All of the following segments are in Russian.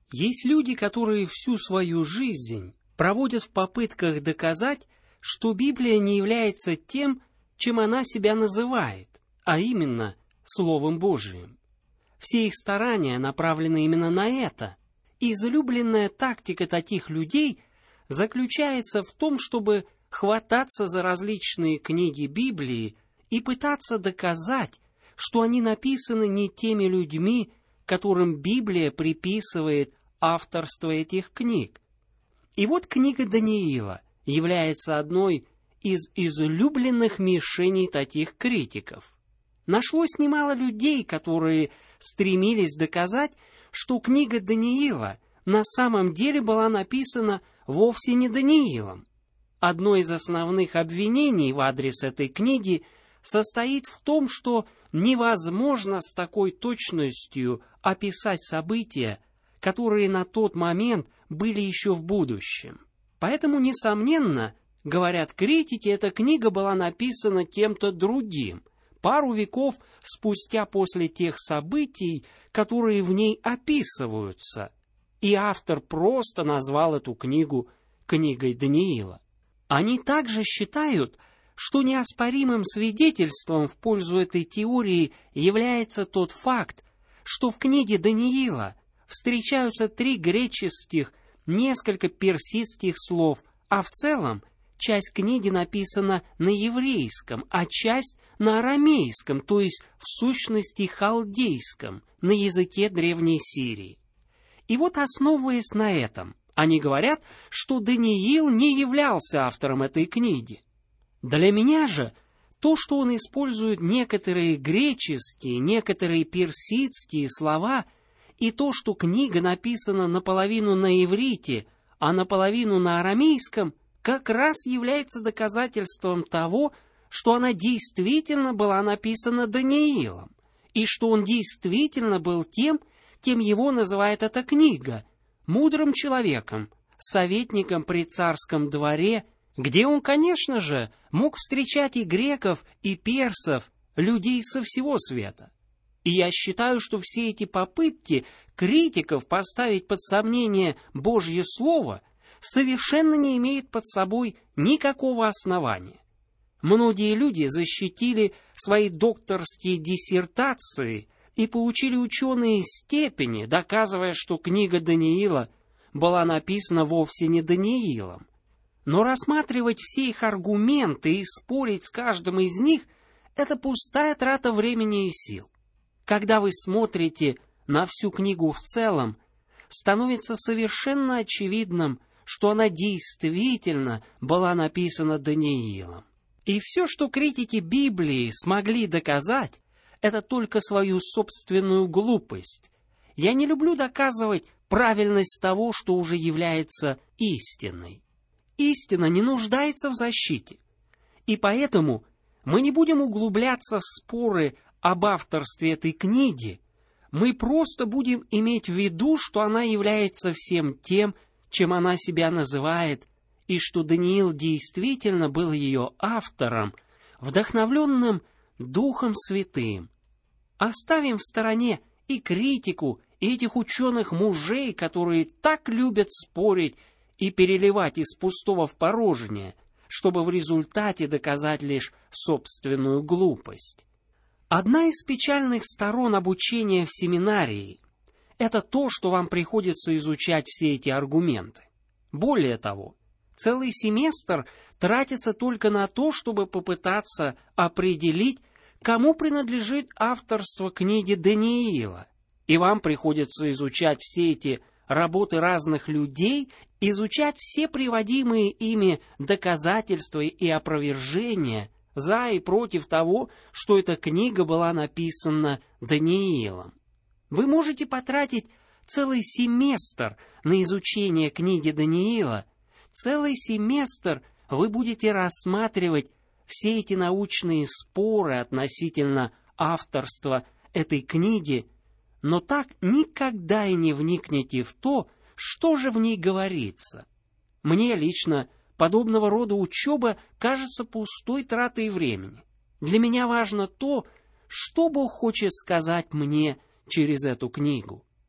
Есть люди, которые всю свою жизнь проводят в попытках доказать, что Библия не является тем, чем она себя называет, а именно Словом Божиим. Все их старания направлены именно на это. И излюбленная тактика таких людей заключается в том, чтобы хвататься за различные книги Библии и пытаться доказать, что они написаны не теми людьми, которым Библия приписывает авторство этих книг. И вот книга Даниила является одной из излюбленных мишеней таких критиков. Нашлось немало людей, которые стремились доказать, что книга Даниила на самом деле была написана вовсе не Даниилом. Одно из основных обвинений в адрес этой книги состоит в том, что невозможно с такой точностью описать события, которые на тот момент были еще в будущем. Поэтому, несомненно, говорят критики, эта книга была написана кем-то другим, пару веков спустя после тех событий, которые в ней описываются, и автор просто назвал эту книгу книгой Даниила. Они также считают, что неоспоримым свидетельством в пользу этой теории является тот факт, что в книге Даниила встречаются 3 греческих, несколько персидских слов, а в целом часть книги написана на еврейском, а часть на арамейском, то есть в сущности халдейском, на языке Древней Сирии. И вот, основываясь на этом, они говорят, что Даниил не являлся автором этой книги. Для меня же то, что он использует некоторые греческие, некоторые персидские слова, и то, что книга написана наполовину на иврите, а наполовину на арамейском, как раз является доказательством того, что она действительно была написана Даниилом, и что он действительно был тем, кем его называет эта книга, мудрым человеком, советником при царском дворе, где он, конечно же, мог встречать и греков, и персов, людей со всего света. И я считаю, что все эти попытки критиков поставить под сомнение Божье Слово совершенно не имеют под собой никакого основания. Многие люди защитили свои докторские диссертации и получили ученые степени, доказывая, что книга Даниила была написана вовсе не Даниилом. Но рассматривать все их аргументы и спорить с каждым из них – это пустая трата времени и сил. Когда вы смотрите на всю книгу в целом, становится совершенно очевидным, что она действительно была написана Даниилом. И все, что критики Библии смогли доказать, это только свою собственную глупость. Я не люблю доказывать правильность того, что уже является истиной. Истина не нуждается в защите. И поэтому мы не будем углубляться в споры об авторстве этой книги. Мы просто будем иметь в виду, что она является всем тем, чем она себя называет, и что Даниил действительно был ее автором, вдохновленным Духом Святым. Оставим в стороне и критику, и этих ученых-мужей, которые так любят спорить и переливать из пустого в порожнее, чтобы в результате доказать лишь собственную глупость. Одна из печальных сторон обучения в семинарии – это то, что вам приходится изучать все эти аргументы. Более того, целый семестр тратится только на то, чтобы попытаться определить, кому принадлежит авторство книги Даниила. И вам приходится изучать все эти работы разных людей, изучать все приводимые ими доказательства и опровержения за и против того, что эта книга была написана Даниилом. Вы можете потратить целый семестр на изучение книги Даниила, целый семестр вы будете рассматривать все эти научные споры относительно авторства этой книги, но так никогда и не вникнете в то, что же в ней говорится. Мне лично подобного рода учеба кажется пустой тратой времени. Для меня важно то, что Бог хочет сказать мне через эту книгу.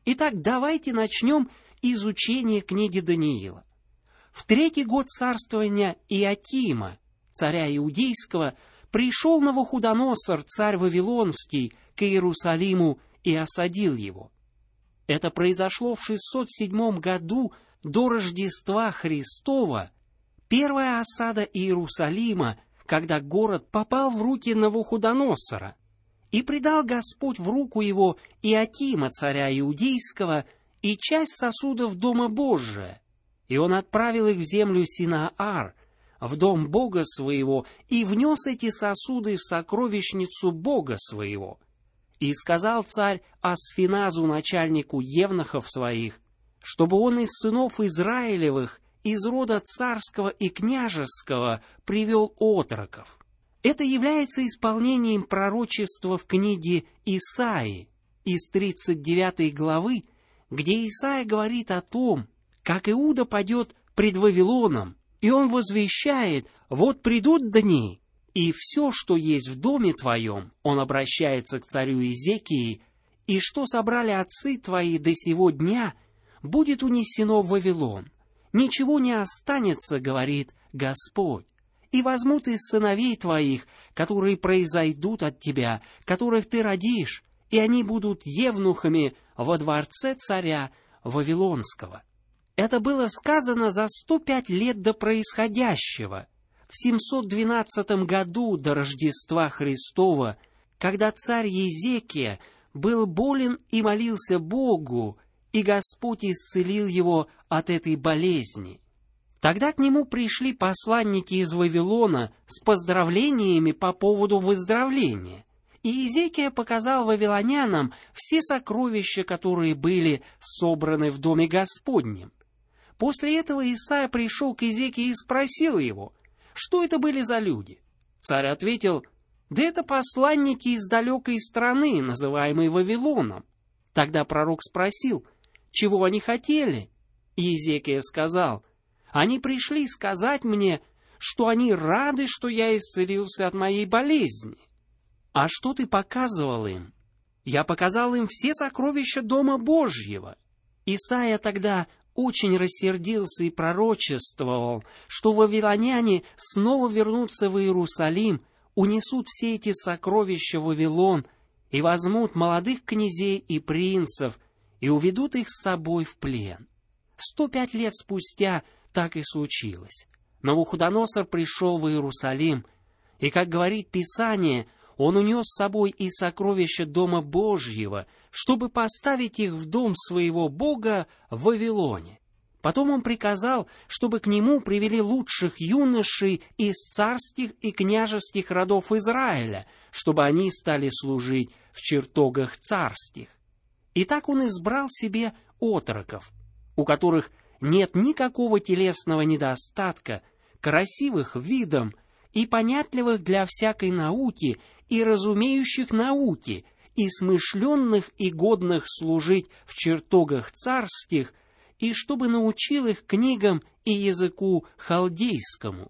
Итак, давайте начнем изучение книги Даниила. В 3-й год царствования Иокима, царя Иудейского, пришел Навуходоносор, царь Вавилонский, к Иерусалиму и осадил его. Это произошло в 607 году до Рождества Христова, первая осада Иерусалима, когда город попал в руки Навуходоносора, и предал Господь в руку его Иокима, царя Иудейского, и часть сосудов Дома Божия, и он отправил их в землю Синаар, в дом Бога своего, и внес эти сосуды в сокровищницу Бога своего. И сказал царь Асфиназу, начальнику евнухов своих, чтобы он из сынов Израилевых, из рода царского и княжеского, привел отроков. Это является исполнением пророчества в книге Исаии из 39 главы, где Исаия говорит о том, как Иуда падет пред Вавилоном, и он возвещает: «Вот придут дни, и все, что есть в доме твоем», он обращается к царю Иезекии, «и что собрали отцы твои до сего дня, будет унесено в Вавилон. Ничего не останется, говорит Господь. И возьмут из сыновей твоих, которые произойдут от тебя, которых ты родишь, и они будут евнухами во дворце царя Вавилонского». Это было сказано за 105 лет до происходящего, в 712 году до Рождества Христова, когда царь Иезекия был болен и молился Богу, и Господь исцелил его от этой болезни. Тогда к нему пришли посланники из Вавилона с поздравлениями по поводу выздоровления, и Иезекия показал вавилонянам все сокровища, которые были собраны в доме Господнем. После этого Исаия пришел к Иезекии и спросил его, что это были за люди. Царь ответил: «Да это посланники из далекой страны, называемой Вавилоном». Тогда пророк спросил, чего они хотели. Иезекия сказал: «Они пришли сказать мне, что они рады, что я исцелился от моей болезни». «А что ты показывал им?» «Я показал им все сокровища Дома Божьего». Исаия тогда очень рассердился и пророчествовал, что вавилоняне снова вернутся в Иерусалим, унесут все эти сокровища в Вавилон и возьмут молодых князей и принцев и уведут их с собой в плен. 105 лет спустя так и случилось. Навуходоносор пришел в Иерусалим, и, как говорит Писание, он унес с собой и сокровища Дома Божьего, чтобы поставить их в дом своего Бога в Вавилоне. Потом он приказал, чтобы к нему привели лучших юношей из царских и княжеских родов Израиля, чтобы они стали служить в чертогах царских. И так он избрал себе отроков, у которых нет никакого телесного недостатка, красивых видом и понятливых для всякой науки, и разумеющих науки, и смышленных и годных служить в чертогах царских, и чтобы научил их книгам и языку халдейскому.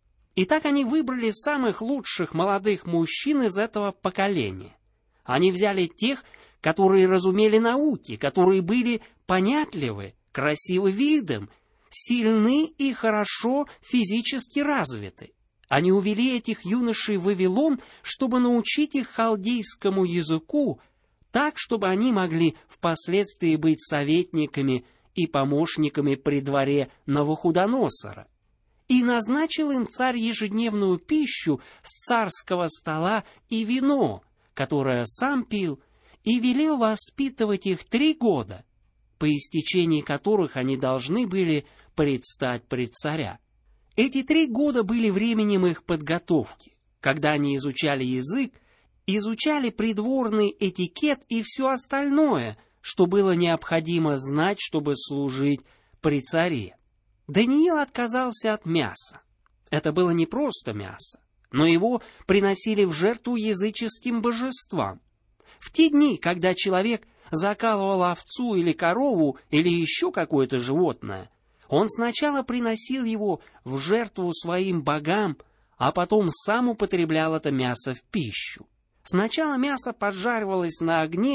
И так они выбрали самых лучших молодых мужчин из этого поколения. Они взяли тех, которые разумели науки, которые были понятливы, красивы видом, сильны и хорошо физически развиты. Они увели этих юношей в Вавилон, чтобы научить их халдейскому языку, так, чтобы они могли впоследствии быть советниками и помощниками при дворе Навуходоносора. И назначил им царь ежедневную пищу с царского стола и вино, которое сам пил, и велел воспитывать их 3 года, по истечении которых они должны были предстать пред царя. Эти 3 года были временем их подготовки, когда они изучали язык, изучали придворный этикет и все остальное, что было необходимо знать, чтобы служить при царе. Даниил отказался от мяса. Это было не просто мясо, но его приносили в жертву языческим божествам. В те дни, когда человек закалывал овцу или корову или еще какое-то животное, он сначала приносил его в жертву своим богам, а потом сам употреблял это мясо в пищу. Сначала мясо поджаривалось на огне,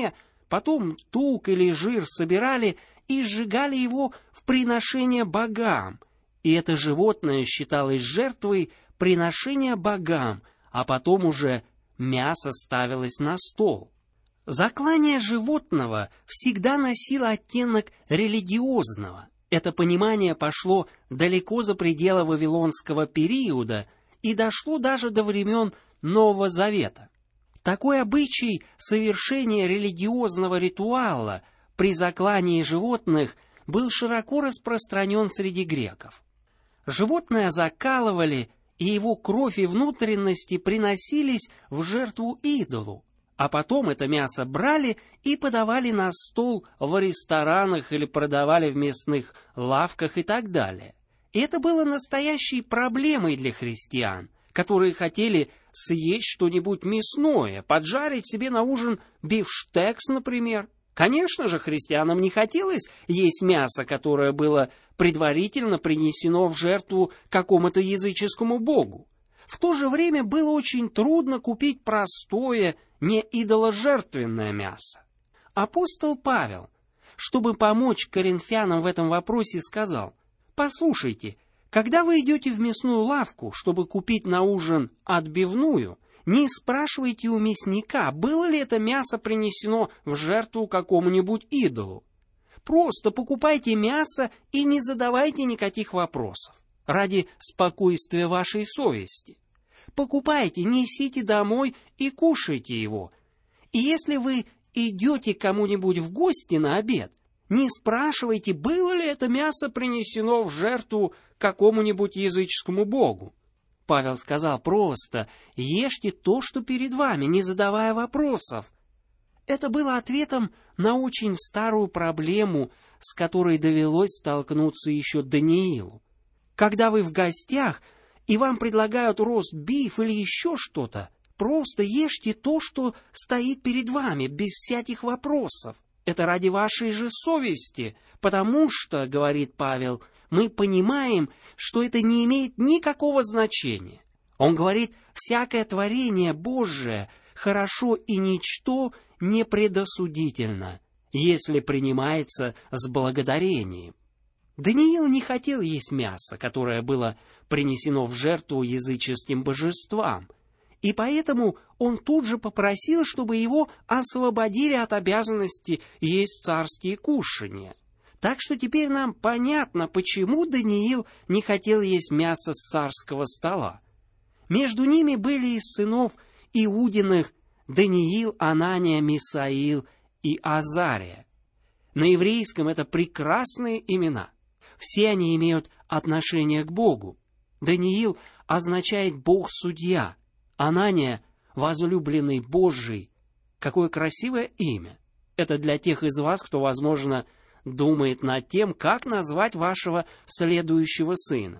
потом тук или жир собирали и сжигали его в приношение богам, и это животное считалось жертвой приношения богам, а потом уже мясо ставилось на стол. Заклание животного всегда носило оттенок религиозного. Это понимание пошло далеко за пределы вавилонского периода и дошло даже до времен Нового Завета. Такой обычай совершения религиозного ритуала при заклании животных был широко распространен среди греков. Животное закалывали, и его кровь и внутренности приносились в жертву идолу, а потом это мясо брали и подавали на стол в ресторанах или продавали в мясных лавках и так далее. И это было настоящей проблемой для христиан, которые хотели съесть что-нибудь мясное, поджарить себе на ужин бифштекс, например. Конечно же, христианам не хотелось есть мясо, которое было предварительно принесено в жертву какому-то языческому богу. В то же время было очень трудно купить простое, не идоложертвенное мясо. Апостол Павел, чтобы помочь коринфянам в этом вопросе, сказал: «Послушайте, когда вы идете в мясную лавку, чтобы купить на ужин отбивную, не спрашивайте у мясника, было ли это мясо принесено в жертву какому-нибудь идолу. Просто покупайте мясо и не задавайте никаких вопросов, ради спокойствия вашей совести. Покупайте, несите домой и кушайте его. И если вы идете к кому-нибудь в гости на обед, не спрашивайте, было ли это мясо принесено в жертву какому-нибудь языческому богу». Павел сказал просто: «Ешьте то, что перед вами, не задавая вопросов». Это было ответом на очень старую проблему, с которой довелось столкнуться еще Даниилу. Когда вы в гостях, и вам предлагают рост-биф или еще что-то, просто ешьте то, что стоит перед вами, без всяких вопросов. Это ради вашей же совести, потому что, говорит Павел, мы понимаем, что это не имеет никакого значения. Он говорит, всякое творение Божие хорошо и ничто не предосудительно, если принимается с благодарением. Даниил не хотел есть мясо, которое было принесено в жертву языческим божествам, и поэтому он тут же попросил, чтобы его освободили от обязанности есть царские кушания. Так что теперь нам понятно, почему Даниил не хотел есть мясо с царского стола. Между ними были из сынов Иудиных Даниил, Анания, Мисаил и Азария. На еврейском это прекрасные имена. Все они имеют отношение к Богу. Даниил означает «Бог-судья», Анания — «возлюбленный Божий». Какое красивое имя! Это для тех из вас, кто, возможно, думает над тем, как назвать вашего следующего сына.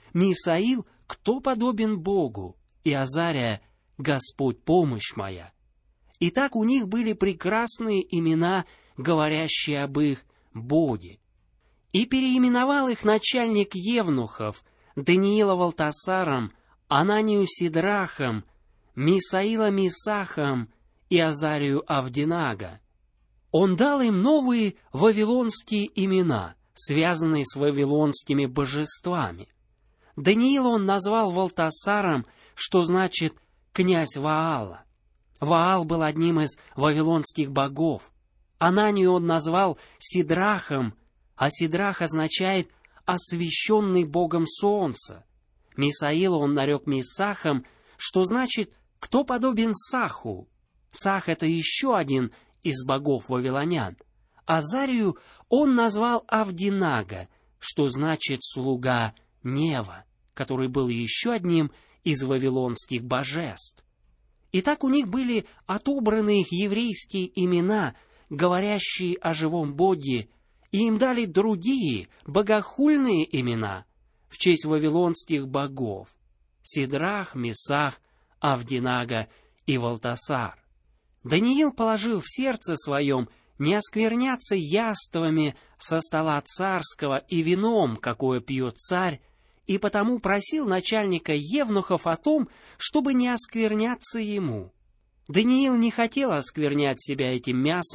Мисаил — «Кто подобен Богу?» и Азария — «Господь, помощь моя». Итак, у них были прекрасные имена, говорящие об их Боге. И переименовал их начальник евнухов, Даниила Валтасаром, Ананию Сидрахом, Мисаила Мисахом и Азарию Авдинага. Он дал им новые вавилонские имена, связанные с вавилонскими божествами. Даниила он назвал Валтасаром, что значит «князь Ваала». Ваал был одним из вавилонских богов. Ананию он назвал Сидрахом, а Сидрах означает «освященный Богом солнца». Мисаила он нарек Мисахом, что значит «кто подобен Саху». Сах — это еще один из богов вавилонян. Азарию он назвал Авдинага, что значит «слуга Нева», который был еще одним из вавилонских божеств. Итак, у них были отобраны их еврейские имена, говорящие о живом Боге, и им дали другие, богохульные имена в честь вавилонских богов — Сидрах, Месах, Авдинага и Валтасар. Даниил положил в сердце своем не оскверняться яствами со стола царского и вином, какое пьет царь, и потому просил начальника евнухов о том, чтобы не оскверняться ему. Даниил не хотел осквернять себя этим мясом,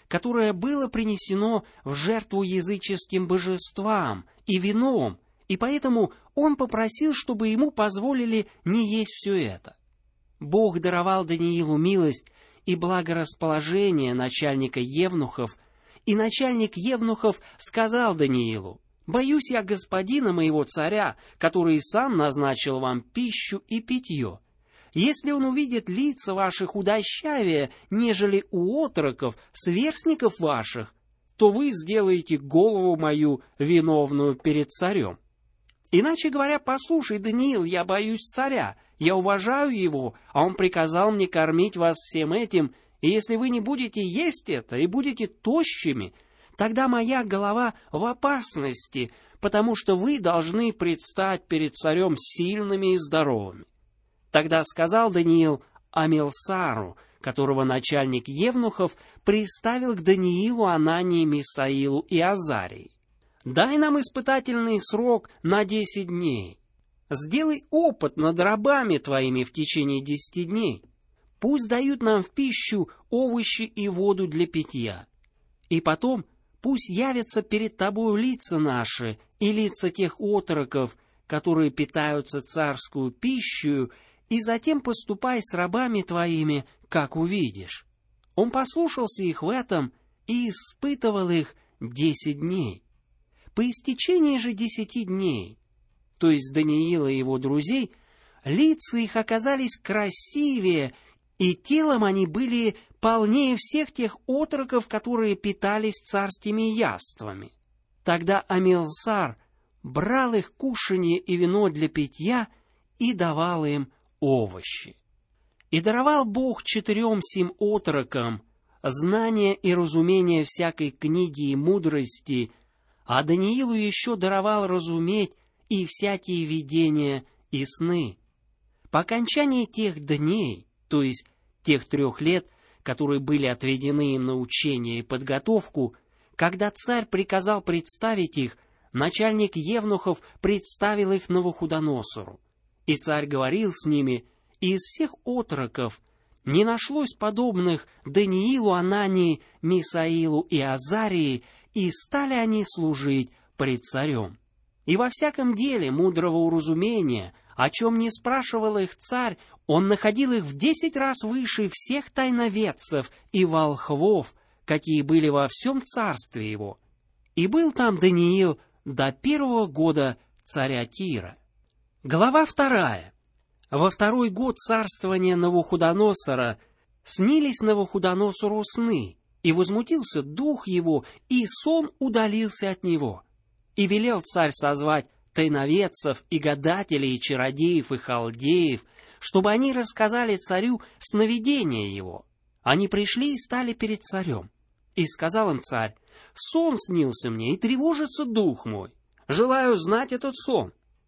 которое было принесено в жертву языческим божествам, и вином, и поэтому он попросил, чтобы ему позволили не есть все это. Бог даровал Даниилу милость и благорасположение начальника евнухов, и начальник евнухов сказал Даниилу: «Боюсь я господина моего царя, который сам назначил вам пищу и питье. Если он увидит лица ваших худощавее, нежели у отроков, сверстников ваших, то вы сделаете голову мою виновную перед царем. Иначе говоря, послушай, Даниил, я боюсь царя, я уважаю его, а он приказал мне кормить вас всем этим, и если вы не будете есть это и будете тощими, тогда моя голова в опасности, потому что вы должны предстать перед царем сильными и здоровыми». Тогда сказал Даниил Амилсару, которого начальник евнухов приставил к Даниилу, Анании, Мисаилу и Азарии: «Дай нам испытательный срок на 10 дней. Сделай опыт над рабами твоими в течение 10 дней. Пусть дают нам в пищу овощи и воду для питья. И потом пусть явятся перед тобою лица наши и лица тех отроков, которые питаются царскую пищу, и затем поступай с рабами твоими, как увидишь». Он послушался их в этом и испытывал их 10 дней. По истечении же 10 дней, то есть Даниила и его друзей, лица их оказались красивее, и телом они были полнее всех тех отроков, которые питались царскими яствами. Тогда Амилсар брал их кушанье и вино для питья и давал им овощи. И даровал Бог 4 сим отрокам знание и разумение всякой книги и мудрости, а Даниилу еще даровал разуметь и всякие видения и сны. По окончании тех дней, то есть тех 3 лет, которые были отведены им на учение и подготовку, когда царь приказал представить их, начальник евнухов представил их Навуходоносору. И царь говорил с ними, и из всех отроков не нашлось подобных Даниилу, Анании, Мисаилу и Азарии, и стали они служить пред царем. И во всяком деле мудрого уразумения, о чем не спрашивал их царь, он находил их в 10 раз выше всех тайноведцев и волхвов, какие были во всем царстве его. И был там Даниил до 1 года царя Тира. Глава 2. Во 2 год царствования Навуходоносора снились Навуходоносору сны, и возмутился дух его, и сон удалился от него. И велел царь созвать тайноведцев, и гадателей, и чародеев, и халдеев, чтобы они рассказали царю сновидение его. Они пришли и стали перед царем. И сказал им царь: «Сон снился мне, и тревожится дух мой. Желаю знать этот сон».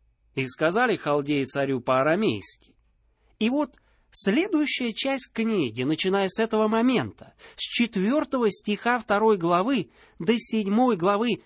И сказали халдеи царю по-арамейски. И вот следующая часть книги, начиная с этого момента, с 4 стиха 2 главы до 7 главы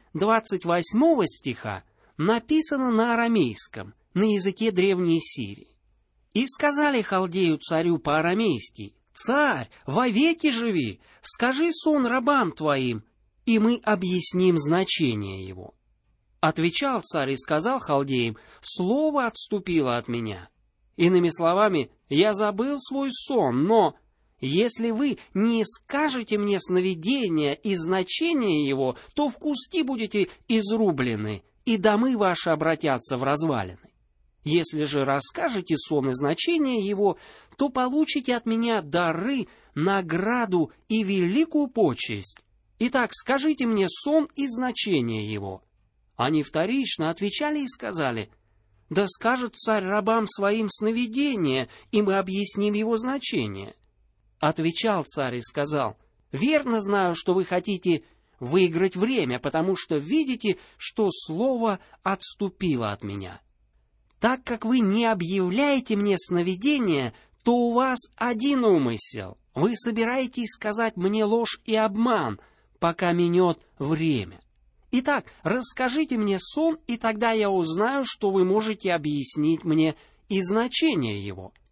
28 стиха, написана на арамейском, на языке древней Сирии. И сказали халдею царю по-арамейски: «Царь, вовеки живи, скажи сон рабам твоим, и мы объясним значение его». Отвечал царь и сказал халдеям: «Слово отступило от меня. Иными словами, я забыл свой сон, но если вы не скажете мне сновидения и значение его, то в куски будете изрублены, и домы ваши обратятся в развалины. Если же расскажете сон и значение его, то получите от меня дары, награду и великую почесть. Итак, скажите мне сон и значение его». Они вторично отвечали и сказали: «Да скажет царь рабам своим сновидение, и мы объясним его значение». Отвечал царь и сказал: «Верно знаю, что вы хотите выиграть время, потому что видите, что слово отступило от меня. Так как вы не объявляете мне сновидение, то у вас один умысел. Вы собираетесь сказать мне ложь и обман, пока минет время. Итак, расскажите мне сон, и тогда я узнаю, что вы можете объяснить мне и значение его».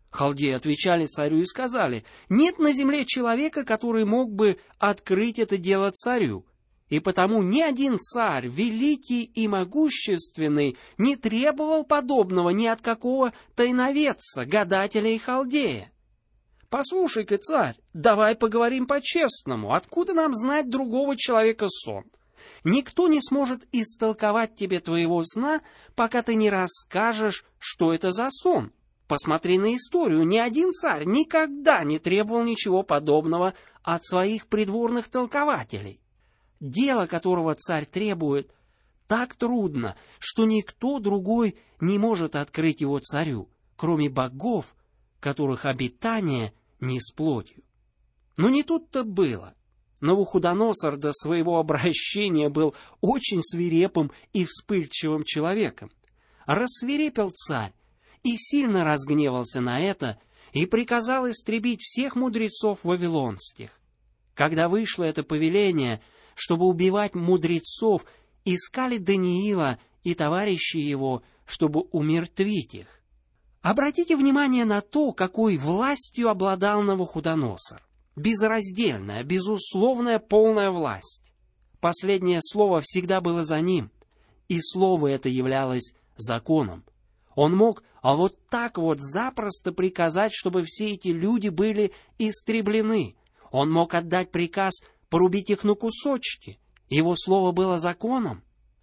Халдеи отвечали царю и сказали: «Нет на земле человека, который мог бы открыть это дело царю, и потому ни один царь, великий и могущественный, не требовал подобного ни от какого тайноведца, гадателя и халдея. Послушай-ка, царь, давай поговорим по-честному, откуда нам знать другого человека сон? Никто не сможет истолковать тебе твоего сна, пока ты не расскажешь, что это за сон. Посмотри на историю, ни один царь никогда не требовал ничего подобного от своих придворных толкователей. Дело, которого царь требует, так трудно, что никто другой не может открыть его царю, кроме богов, которых обитание не с плотью». Но не тут-то было. Навуходоносор до своего обращения был очень свирепым и вспыльчивым человеком. Рассвирепел царь и сильно разгневался на это, и приказал истребить всех мудрецов вавилонских. Когда вышло это повеление, чтобы убивать мудрецов, искали Даниила и товарищей его, чтобы умертвить их. Обратите внимание на то, какой властью обладал Навуходоносор. Безраздельная, безусловная, полная власть. Последнее слово всегда было за ним, и слово это являлось законом. Он мог вот так вот запросто приказать, чтобы все эти люди были истреблены. Он мог отдать приказ порубить их на кусочки. Его слово было законом.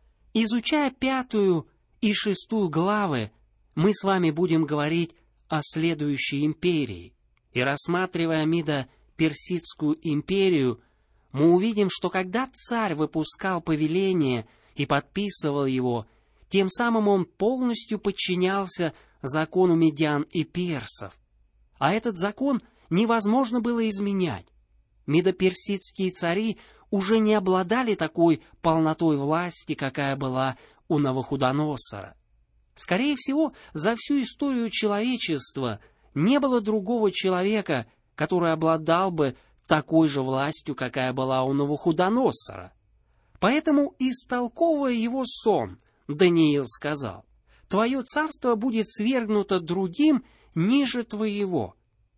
Изучая 5 и 6 главы, мы с вами будем говорить о следующей империи. И рассматривая Мидо-Персидскую империю, мы увидим, что когда царь выпускал повеление и подписывал его, тем самым он полностью подчинялся закону медян и персов. А этот закон невозможно было изменять. Мидо-персидские цари уже не обладали такой полнотой власти, какая была у Навуходоносора. Скорее всего, за всю историю человечества не было другого человека, который обладал бы такой же властью, какая была у Навуходоносора. Поэтому, истолковывая его сон, Даниил сказал: «Твое царство будет свергнуто другим ниже твоего».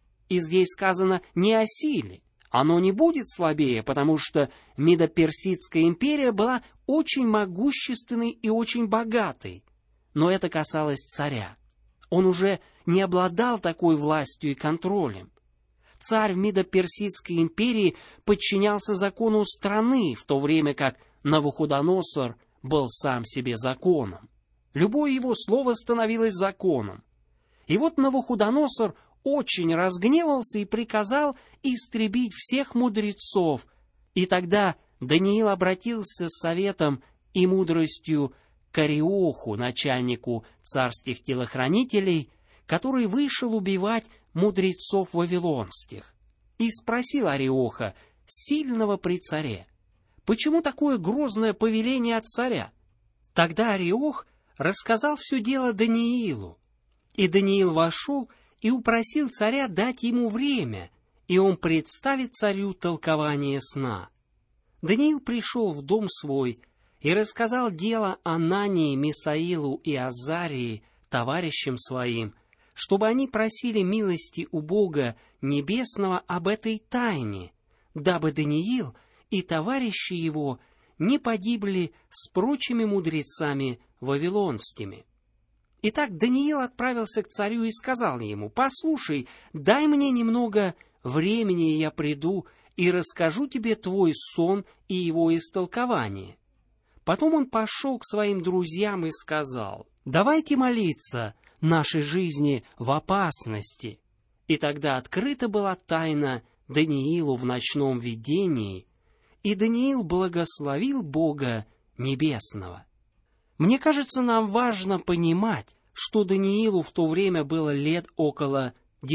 И здесь сказано не о силе. Оно не будет слабее, потому что Мидо-Персидская империя была очень могущественной и очень богатой. Но это касалось царя. Он уже не обладал такой властью и контролем. Царь в Мидо-Персидской империи подчинялся закону страны, в то время как Навуходоносор был сам себе законом. Любое его слово становилось законом. И вот Навуходоносор очень разгневался и приказал истребить всех мудрецов. И тогда Даниил обратился с советом и мудростью к Ариоху, начальнику царских телохранителей, который вышел убивать мудрецов вавилонских, и спросил Ариоха, сильного при царе: «Почему такое грозное повеление от царя?» Тогда Ариох рассказал все дело Даниилу, и Даниил вошел и упросил царя дать ему время, и он представит царю толкование сна. Даниил пришел в дом свой и рассказал дело Анании, Мисаилу и Азарии, товарищам своим, чтобы они просили милости у Бога Небесного об этой тайне, дабы Даниил и товарищи его не погибли с прочими мудрецами вавилонскими. Итак, Даниил отправился к царю и сказал ему: «Послушай, дай мне немного времени, и я приду и расскажу тебе твой сон и его истолкование». Потом он пошел к своим друзьям и сказал: «Давайте молиться нашей жизни в опасности». И тогда открыта была тайна Даниилу в ночном видении, и Даниил благословил Бога Небесного. Мне кажется, нам важно понимать, что Даниилу в то время было лет около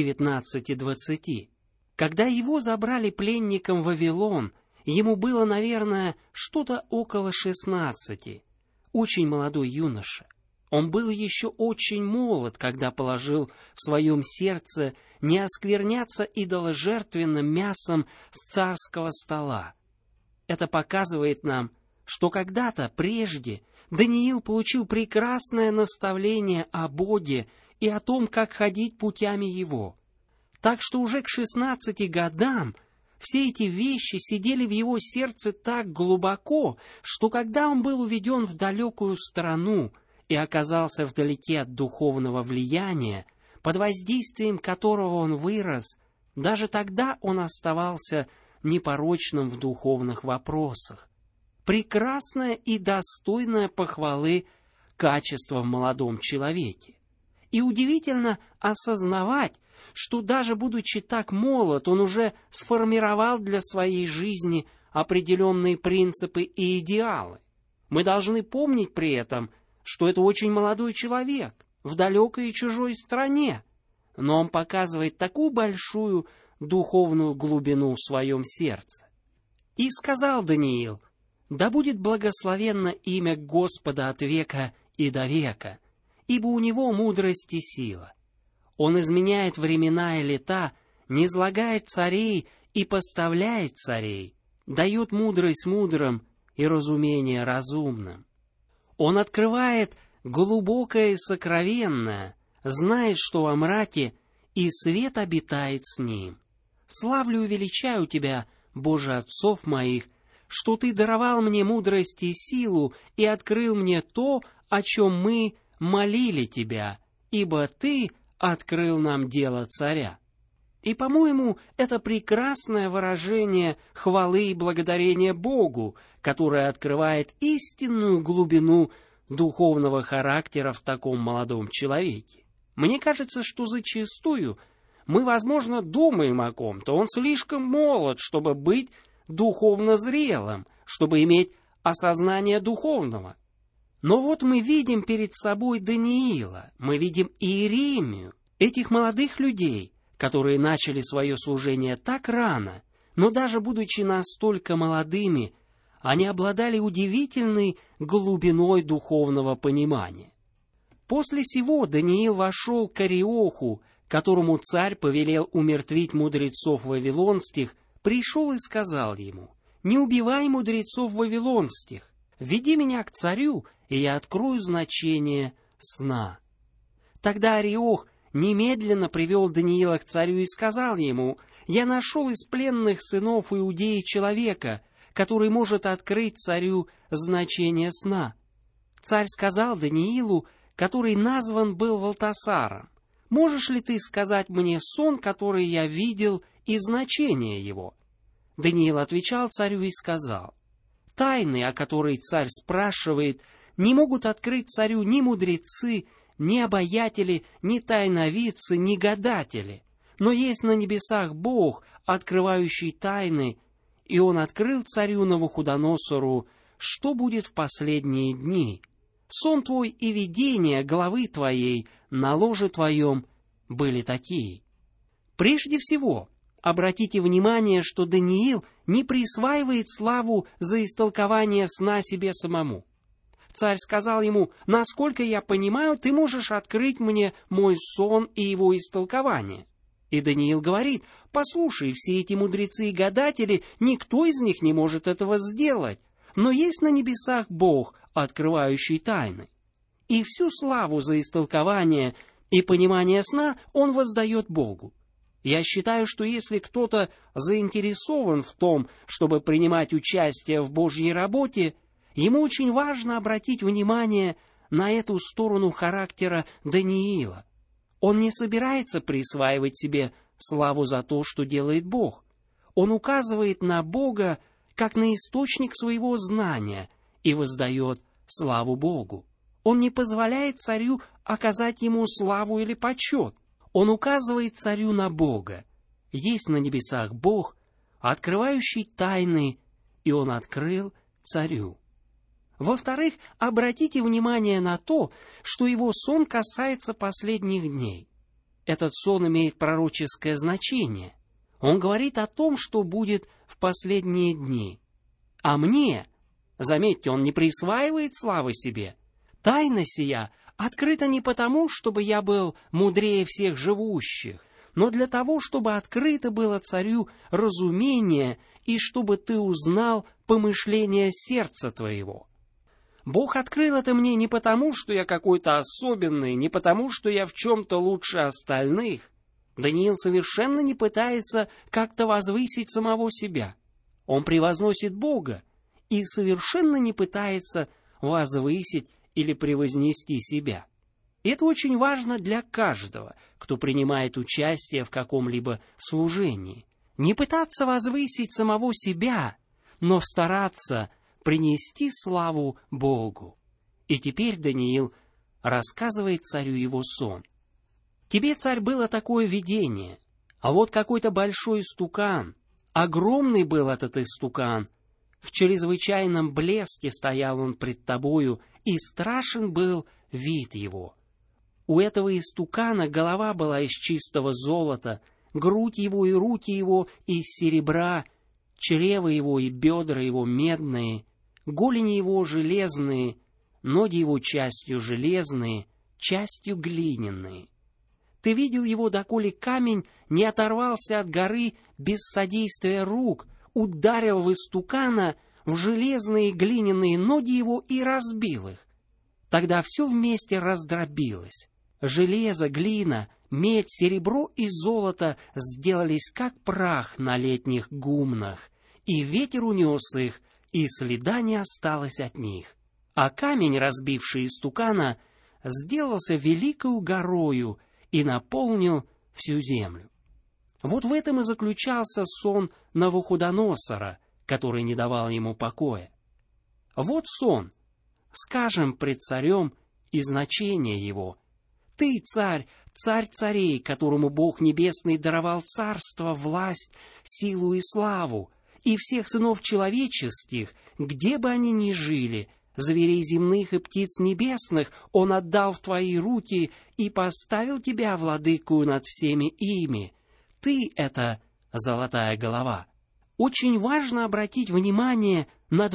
19-20. Когда его забрали пленником в Вавилон, ему было, наверное, что-то около 16. Очень молодой юноша. Он был еще очень молод, когда положил в своем сердце не оскверняться идоложертвенным мясом с царского стола. Это показывает нам, что когда-то прежде Даниил получил прекрасное наставление о Боге и о том, как ходить путями его. Так что уже к 16 годам все эти вещи сидели в его сердце так глубоко, что когда он был уведен в далекую страну и оказался вдалеке от духовного влияния, под воздействием которого он вырос, даже тогда он оставался непорочным в духовных вопросах. Прекрасное и достойное похвалы качество в молодом человеке. И удивительно осознавать, что даже будучи так молод, он уже сформировал для своей жизни определенные принципы и идеалы. Мы должны помнить при этом, что это очень молодой человек в далекой и чужой стране, но он показывает такую большую духовную глубину в своем сердце. И сказал Даниил: «Да будет благословенно имя Господа от века и до века, ибо у него мудрость и сила. Он изменяет времена и лета, низлагает царей и поставляет царей, дает мудрость мудрым и разумение разумным. Он открывает глубокое и сокровенное, знает, что во мраке, и свет обитает с ним. Славлю и величаю тебя, Боже отцов моих, что ты даровал мне мудрость и силу и открыл мне то, о чем мы молили тебя, ибо ты открыл нам дело царя». И, по-моему, это прекрасное выражение хвалы и благодарения Богу, которое открывает истинную глубину духовного характера в таком молодом человеке. Мне кажется, что зачастую мы, возможно, думаем о ком-то. Он слишком молод, чтобы быть духовно зрелым, чтобы иметь осознание духовного. Но вот мы видим перед собой Даниила, мы видим Иеремию, этих молодых людей, которые начали свое служение так рано, но даже будучи настолько молодыми, они обладали удивительной глубиной духовного понимания. После сего Даниил вошел к Ариоху, которому царь повелел умертвить мудрецов вавилонских, пришел и сказал ему: «Не убивай мудрецов вавилонских, веди меня к царю, и я открою значение сна». Тогда Ариох немедленно привел Даниила к царю и сказал ему: «Я нашел из пленных сынов Иудеи человека, который может открыть царю значение сна». Царь сказал Даниилу, который назван был Валтасаром: «Можешь ли ты сказать мне сон, который я видел, и значение его?» Даниил отвечал царю и сказал: «Тайны, о которой царь спрашивает, не могут открыть царю ни мудрецы, ни обаятели, ни тайновидцы, ни гадатели, но есть на небесах Бог, открывающий тайны, и он открыл царю Навуходоносору, что будет в последние дни. Сон твой и видение головы твоей на ложе твоем были такие». Прежде всего, обратите внимание, что Даниил не присваивает славу за истолкование сна себе самому. Царь сказал ему: «Насколько я понимаю, ты можешь открыть мне мой сон и его истолкование». И Даниил говорит: «Послушай, все эти мудрецы и гадатели, никто из них не может этого сделать, но есть на небесах Бог, открывающий тайны». И всю славу за истолкование и понимание сна он воздает Богу. Я считаю, что если кто-то заинтересован в том, чтобы принимать участие в Божьей работе, ему очень важно обратить внимание на эту сторону характера Даниила. Он не собирается присваивать себе славу за то, что делает Бог. Он указывает на Бога как на источник своего знания и воздает славу Богу. Он не позволяет царю оказать ему славу или почет. Он указывает царю на Бога. Есть на небесах Бог, открывающий тайны, и он открыл царю. Во-вторых, обратите внимание на то, что его сон касается последних дней. Этот сон имеет пророческое значение. Он говорит о том, что будет в последние дни. А мне, заметьте, он не присваивает славы себе. Тайна сия открыта не потому, чтобы я был мудрее всех живущих, но для того, чтобы открыто было царю разумение и чтобы ты узнал помышления сердца твоего. Бог открыл это мне не потому, что я какой-то особенный, не потому, что я в чем-то лучше остальных. Даниил совершенно не пытается как-то возвысить самого себя. Он превозносит Бога и совершенно не пытается возвысить или превознести себя. Это очень важно для каждого, кто принимает участие в каком-либо служении. Не пытаться возвысить самого себя, но стараться принести славу Богу. И теперь Даниил рассказывает царю его сон. «Тебе, царь, было такое видение, а вот какой-то большой истукан, огромный был этот истукан, в чрезвычайном блеске стоял он пред тобою, и страшен был вид его. У этого истукана голова была из чистого золота, грудь его и руки его из серебра, чрево его и бедра его медные, голени его железные, ноги его частью железные, частью глиняные. Ты видел его, доколе камень не оторвался от горы без содействия рук, ударил в истукана, в железные глиняные ноги его и разбил их. Тогда все вместе раздробилось. Железо, глина, медь, серебро и золото сделались как прах на летних гумнах, и ветер унес их, и следа не осталось от них. А камень, разбивший истукана, сделался великою горою и наполнил всю землю. Вот в этом и заключался сон Навуходоносора, который не давал ему покоя. Вот сон, скажем пред царем и значение его. Ты, царь, царь царей, которому Бог Небесный даровал царство, власть, силу и славу, и всех сынов человеческих, где бы они ни жили, зверей земных и птиц небесных, Он отдал в твои руки и поставил тебя владыкою над всеми ими. Ты — это золотая голова. Очень важно обратить внимание на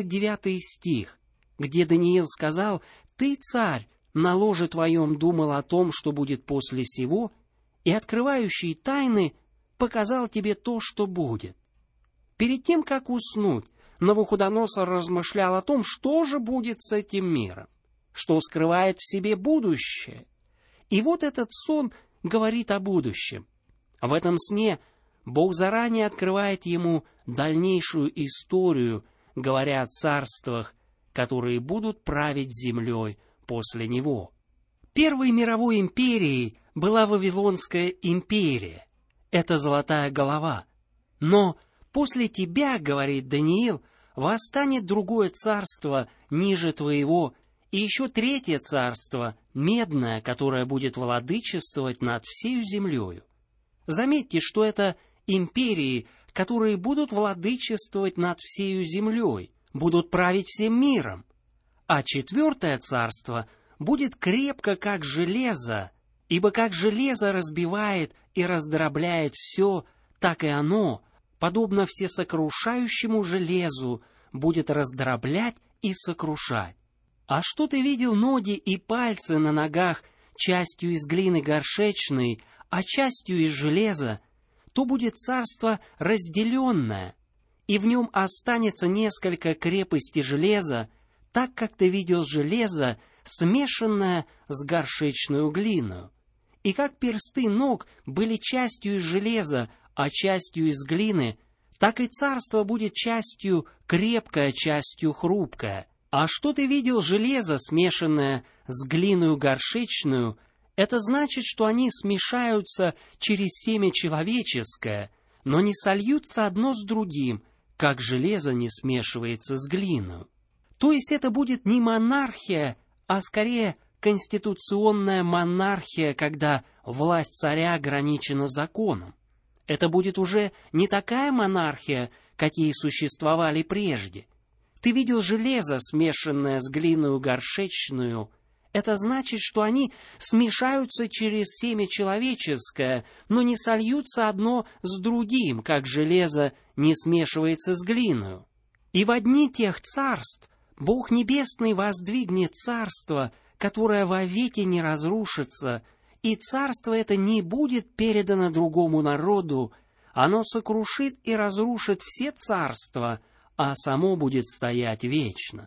29 стих, где Даниил сказал: «Ты, царь, на ложе твоем думал о том, что будет после сего, и открывающий тайны показал тебе то, что будет». Перед тем, как уснуть, Навуходоносор размышлял о том, что же будет с этим миром, что скрывает в себе будущее. И вот этот сон говорит о будущем. В этом сне Бог заранее открывает ему дальнейшую историю, говоря о царствах, которые будут править землей после него. Первой мировой империей была Вавилонская империя. Это золотая голова. Но после тебя, говорит Даниил, восстанет другое царство ниже твоего, и еще третье царство, медное, которое будет владычествовать над всею землею. Заметьте, что это империи, которые будут владычествовать над всею землей, будут править всем миром. А четвертое царство будет крепко, как железо, ибо как железо разбивает и раздробляет все, так и оно, подобно всесокрушающему железу, будет раздроблять и сокрушать. А что ты видел ноги и пальцы на ногах, частью из глины горшечной, а частью из железа, то будет царство разделенное, и в нем останется несколько крепостей железа, так как ты видел железо, смешанное с горшечную глиной. И как персты ног были частью из железа, а частью из глины, так и царство будет частью крепкое, частью хрупкое. А что ты видел железо, смешанное с глиною горшечную, это значит, что они смешаются через семя человеческое, но не сольются одно с другим, как железо не смешивается с глиной. То есть это будет не монархия, а скорее конституционная монархия, когда власть царя ограничена законом. Это будет уже не такая монархия, какие существовали прежде. Ты видел железо, смешанное с глиною горшечную. Это значит, что они смешаются через семя человеческое, но не сольются одно с другим, как железо не смешивается с глиною. И во дни тех царств Бог Небесный воздвигнет царство, которое вовеки не разрушится, и царство это не будет передано другому народу, оно сокрушит и разрушит все царства, а само будет стоять вечно.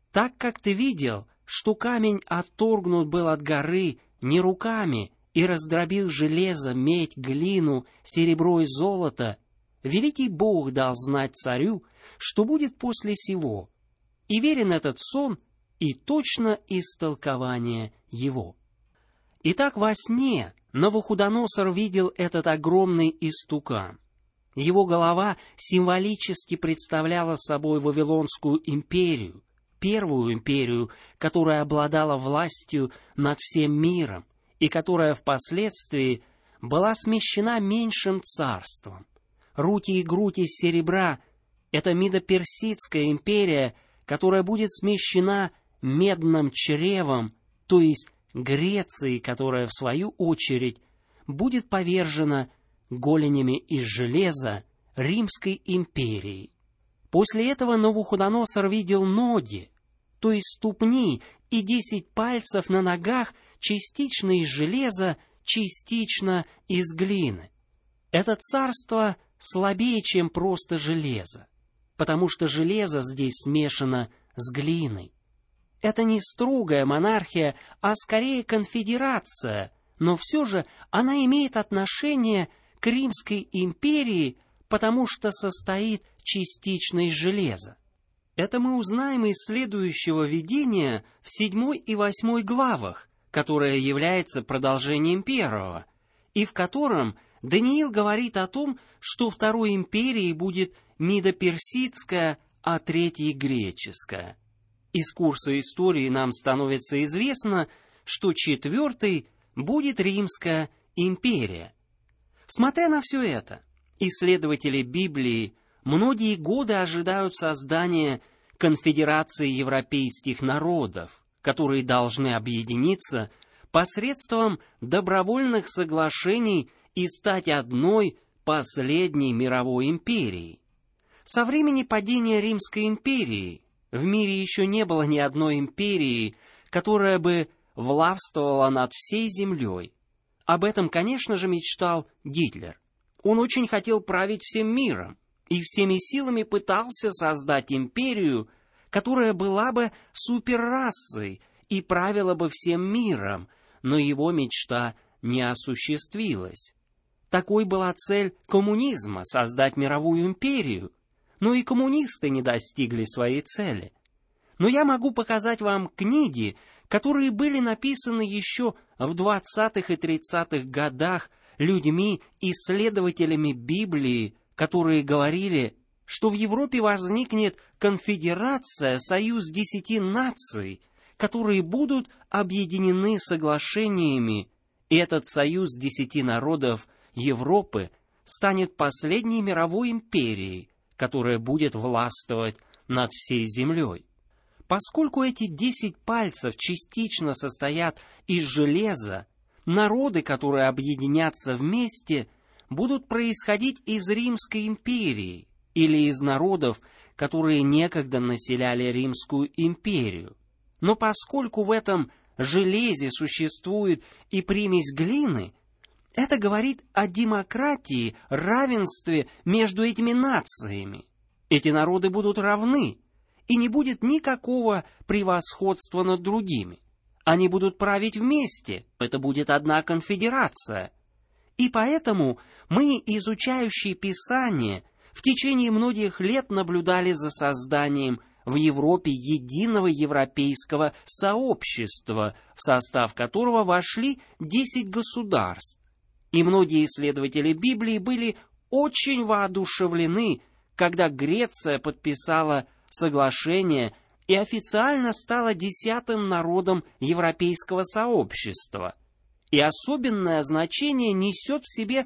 Так как ты видел, что камень отторгнут был от горы не руками, и раздробил железо, медь, глину, серебро и золото, великий Бог дал знать царю, что будет после сего, и верен этот сон, и точно истолкование его. Итак, во сне Навуходоносор видел этот огромный истукан. Его голова символически представляла собой Вавилонскую империю, первую империю, которая обладала властью над всем миром, и которая впоследствии была смещена меньшим царством. Руки и грудь из серебра — это Медоперсидская империя, которая будет смещена медным чревом, то есть Грецией, которая, в свою очередь, будет повержена голенями из железа Римской империи. После этого Навуходоносор видел ноги, то есть ступни, и 10 пальцев на ногах, частично из железа, частично из глины. Это царство слабее, чем просто железо, потому что железо здесь смешано с глиной. Это не строгая монархия, а скорее конфедерация, но все же она имеет отношение к Римской империи, потому что состоит частично из железа. Это мы узнаем из следующего видения в 7 и 8 главах, которое является продолжением первого, и в котором Даниил говорит о том, что второй империей будет Медоперсидская, а третьей греческая. Из курса истории нам становится известно, что четвертой будет Римская империя. Смотря на все это, исследователи Библии многие годы ожидают создания конфедерации европейских народов, которые должны объединиться посредством добровольных соглашений и стать одной последней мировой империей. Со времени падения Римской империи в мире еще не было ни одной империи, которая бы властвовала над всей землей. Об этом, конечно же, мечтал Гитлер. Он очень хотел править всем миром и всеми силами пытался создать империю, которая была бы суперрасой и правила бы всем миром, но его мечта не осуществилась. Такой была цель коммунизма — создать мировую империю, но и коммунисты не достигли своей цели. Но я могу показать вам книги, которые были написаны еще в 20-х и 30-х годах людьми, исследователями Библии, которые говорили, что в Европе возникнет конфедерация, союз 10 наций, которые будут объединены соглашениями, и этот союз 10 народов Европы станет последней мировой империей, которая будет властвовать над всей землей. Поскольку эти 10 пальцев частично состоят из железа, народы, которые объединятся вместе, будут происходить из Римской империи или из народов, которые некогда населяли Римскую империю. Но поскольку в этом железе существует и примесь глины, это говорит о демократии, равенстве между этими нациями. Эти народы будут равны, и не будет никакого превосходства над другими. Они будут править вместе, это будет одна конфедерация. И поэтому мы, изучающие Писание, в течение многих лет наблюдали за созданием в Европе единого европейского сообщества, в состав которого вошли 10 государств. И многие исследователи Библии были очень воодушевлены, когда Греция подписала соглашение и официально стала 10-м народом европейского сообщества. И особенное значение несет в себе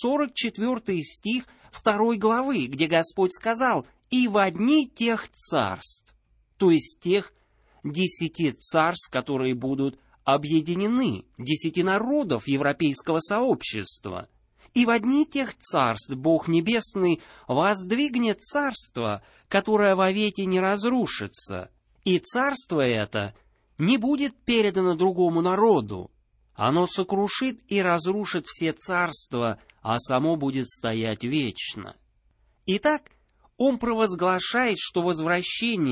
44 стих 2 главы, где Господь сказал: «И в одни тех царств», то есть тех 10 царств, которые будут объединены, 10 народов европейского сообщества. «И в одни тех царств Бог Небесный воздвигнет царство, которое вовеки не разрушится, и царство это не будет передано другому народу. Оно сокрушит и разрушит все царства, а само будет стоять вечно». Итак, он провозглашает, что возвращение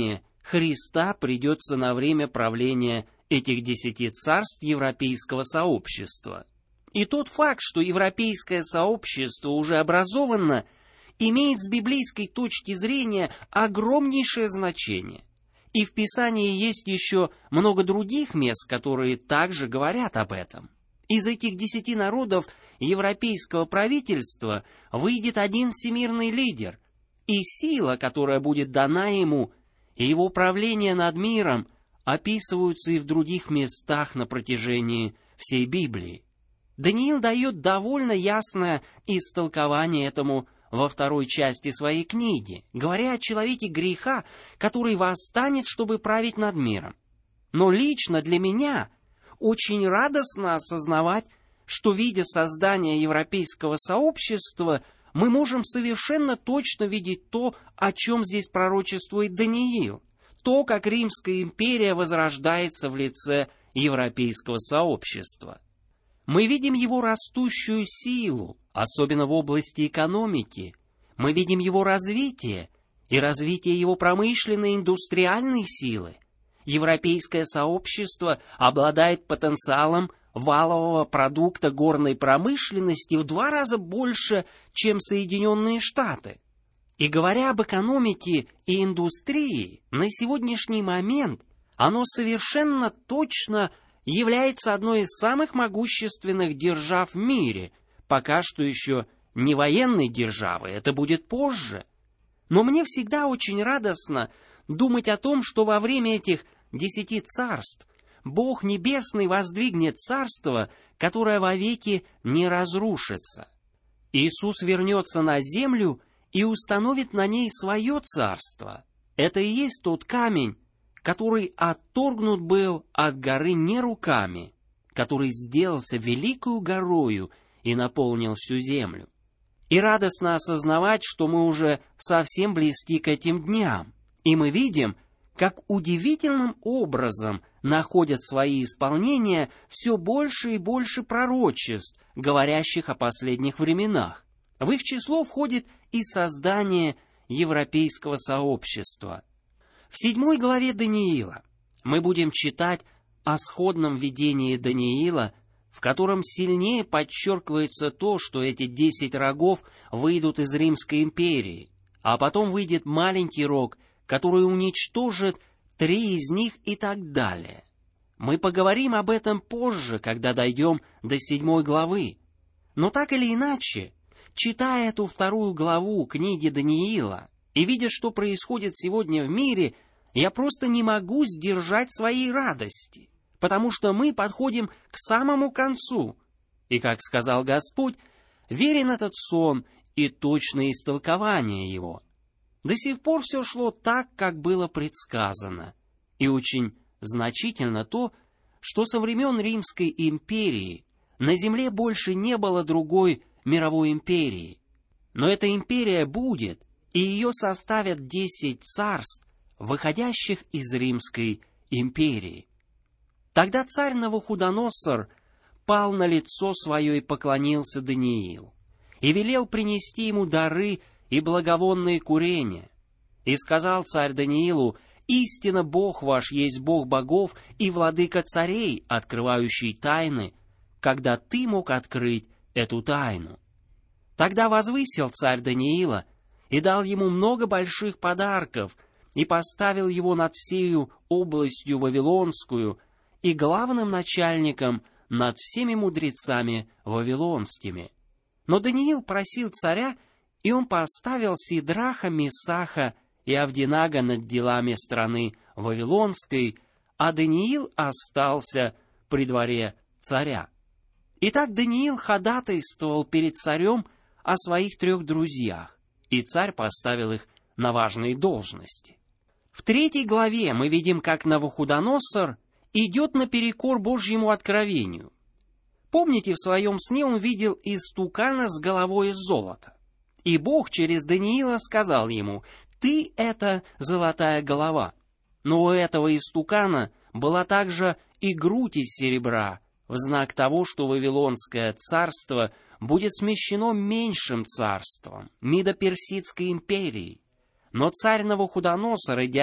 Христа придется на время правления этих 10 царств европейского сообщества. И тот факт, что европейское сообщество уже образовано, имеет с библейской точки зрения огромнейшее значение. И в Писании есть еще много других мест, которые также говорят об этом. Из этих 10 народов европейского правительства выйдет один всемирный лидер, и сила, которая будет дана ему, и его правление над миром описываются и в других местах на протяжении всей Библии. Даниил дает довольно ясное истолкование этому во второй части своей книги, говоря о человеке греха, который восстанет, чтобы править над миром. Но лично для меня очень радостно осознавать, что, видя создание европейского сообщества, мы можем совершенно точно видеть то, о чем здесь пророчествует Даниил, то, как Римская империя возрождается в лице европейского сообщества. Мы видим его растущую силу, особенно в области экономики. Мы видим его развитие и развитие его промышленной и индустриальной силы. Европейское сообщество обладает потенциалом валового продукта горной промышленности в 2 раза больше, чем Соединенные Штаты. И говоря об экономике и индустрии, на сегодняшний момент оно совершенно точно является одной из самых могущественных держав в мире, пока что еще не военной державой, это будет позже. Но мне всегда очень радостно думать о том, что во время этих 10 царств Бог Небесный воздвигнет царство, которое вовеки не разрушится. Иисус вернется на землю и установит на ней свое царство. Это и есть тот камень, который отторгнут был от горы не руками, который сделался великою горою и наполнил всю землю. И радостно осознавать, что мы уже совсем близки к этим дням, и мы видим, как удивительным образом находят свои исполнения все больше и больше пророчеств, говорящих о последних временах. В их число входит и создание европейского сообщества. В 7 главе Даниила мы будем читать о сходном видении Даниила, в котором сильнее подчеркивается то, что эти 10 рогов выйдут из Римской империи, а потом выйдет маленький рог, который уничтожит 3 из них и так далее. Мы поговорим об этом позже, когда дойдем до 7 главы. Но так или иначе, читая эту 2 главу книги Даниила и видя, что происходит сегодня в мире, я просто не могу сдержать своей радости, потому что мы подходим к самому концу. И, как сказал Господь, верен этот сон и точное истолкование его. До сих пор все шло так, как было предсказано. И очень значительно то, что со времен Римской империи на земле больше не было другой мировой империи. Но эта империя будет, и ее составят 10 царств, выходящих из Римской империи. Тогда царь Навуходоносор пал на лицо свое и поклонился Даниилу, и велел принести ему дары и благовонные курения. И сказал царь Даниилу: «Истинно Бог ваш есть Бог богов и владыка царей, открывающий тайны, когда ты мог открыть эту тайну». Тогда возвысил царь Даниила и дал ему много больших подарков, и поставил его над всею областью Вавилонскую и главным начальником над всеми мудрецами вавилонскими. Но Даниил просил царя, и он поставил Сидраха, Месаха и Авдинага над делами страны Вавилонской, а Даниил остался при дворе царя. Итак, Даниил ходатайствовал перед царем о своих 3 друзьях, и царь поставил их на важные должности. В 3 главе мы видим, как Навуходоносор идет наперекор Божьему откровению. Помните, в своем сне он видел истукана с головой из золота. И Бог через Даниила сказал ему: «Ты — это золотая голова». Но у этого истукана была также и грудь из серебра, в знак того, что Вавилонское царство будет смещено меньшим царством, Мидо-Персидской империей. Но царь Навуходоносор, идя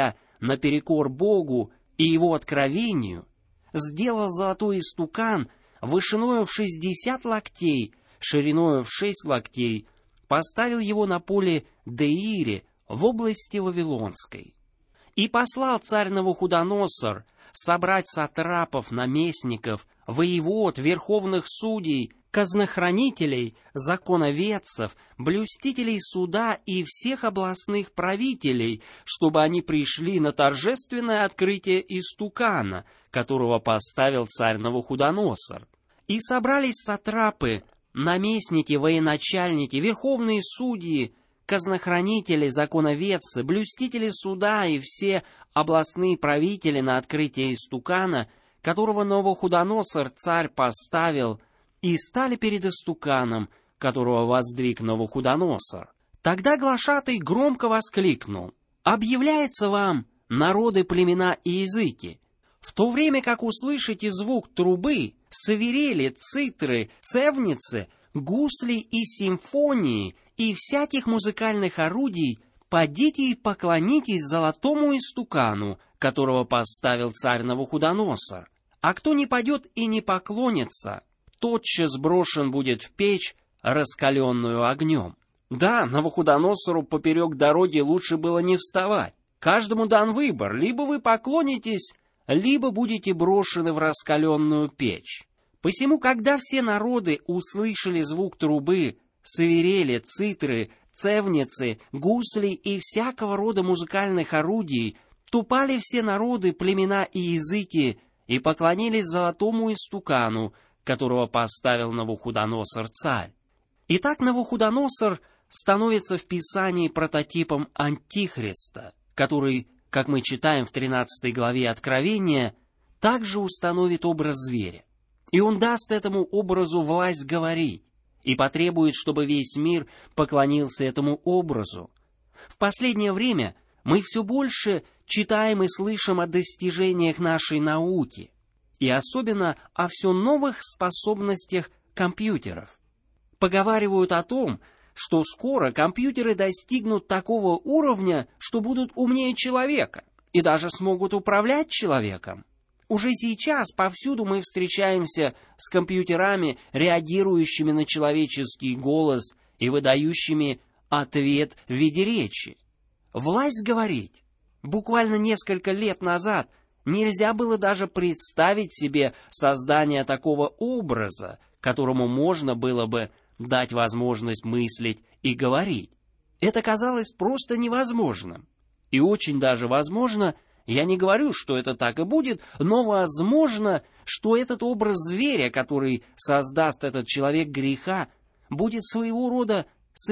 наперекор Богу и его откровению, сделал золотой истукан вышиною в 60 локтей, шириною в 6 локтей, поставил его на поле Деире в области Вавилонской. И послал царь Навуходоносор собрать сатрапов, наместников, воевод, верховных судей, казнохранителей, законоведцев, блюстителей суда и всех областных правителей, чтобы они пришли на торжественное открытие истукана, которого поставил царь Навуходоносор. И собрались сатрапы, наместники, военачальники, верховные судьи, казнохранители, законоведцы, блюстители суда и все областные правители на открытие истукана, которого Навуходоносор царь поставил, и стали перед истуканом, которого воздвиг Навуходоносор. Тогда глашатай громко воскликнул: «Объявляется вам, народы, племена и языки, в то время как услышите звук трубы, свирели, цитры, цевницы, гусли и симфонии и всяких музыкальных орудий, подите и поклонитесь золотому истукану, которого поставил царь Навуходоносор. А кто не падет и не поклонится, тотчас брошен будет в печь, раскаленную огнем». Да, Навуходоносору поперек дороги лучше было не вставать. Каждому дан выбор: либо вы поклонитесь, либо будете брошены в раскаленную печь. Посему, когда все народы услышали звук трубы, свирели, цитры, цевницы, гусли и всякого рода музыкальных орудий, то пали все народы, племена и языки и поклонились золотому истукану, которого поставил Навуходоносор царь. Итак, Навуходоносор становится в Писании прототипом Антихриста, который, как мы читаем в 13 главе Откровения, также установит образ зверя. И он даст этому образу власть говорить, и потребует, чтобы весь мир поклонился этому образу. В последнее время мы все больше читаем и слышим о достижениях нашей науки, и особенно о все новых способностях компьютеров. Поговаривают о том, что скоро компьютеры достигнут такого уровня, что будут умнее человека, и даже смогут управлять человеком. Уже сейчас повсюду мы встречаемся с компьютерами, реагирующими на человеческий голос и выдающими ответ в виде речи. Власть говорить. Буквально несколько лет назад нельзя было даже представить себе создание такого образа, которому можно было бы дать возможность мыслить и говорить. Это казалось просто невозможным. И очень даже возможно, я не говорю, что это так и будет, но возможно, что этот образ зверя, который создаст этот человек греха, будет своего рода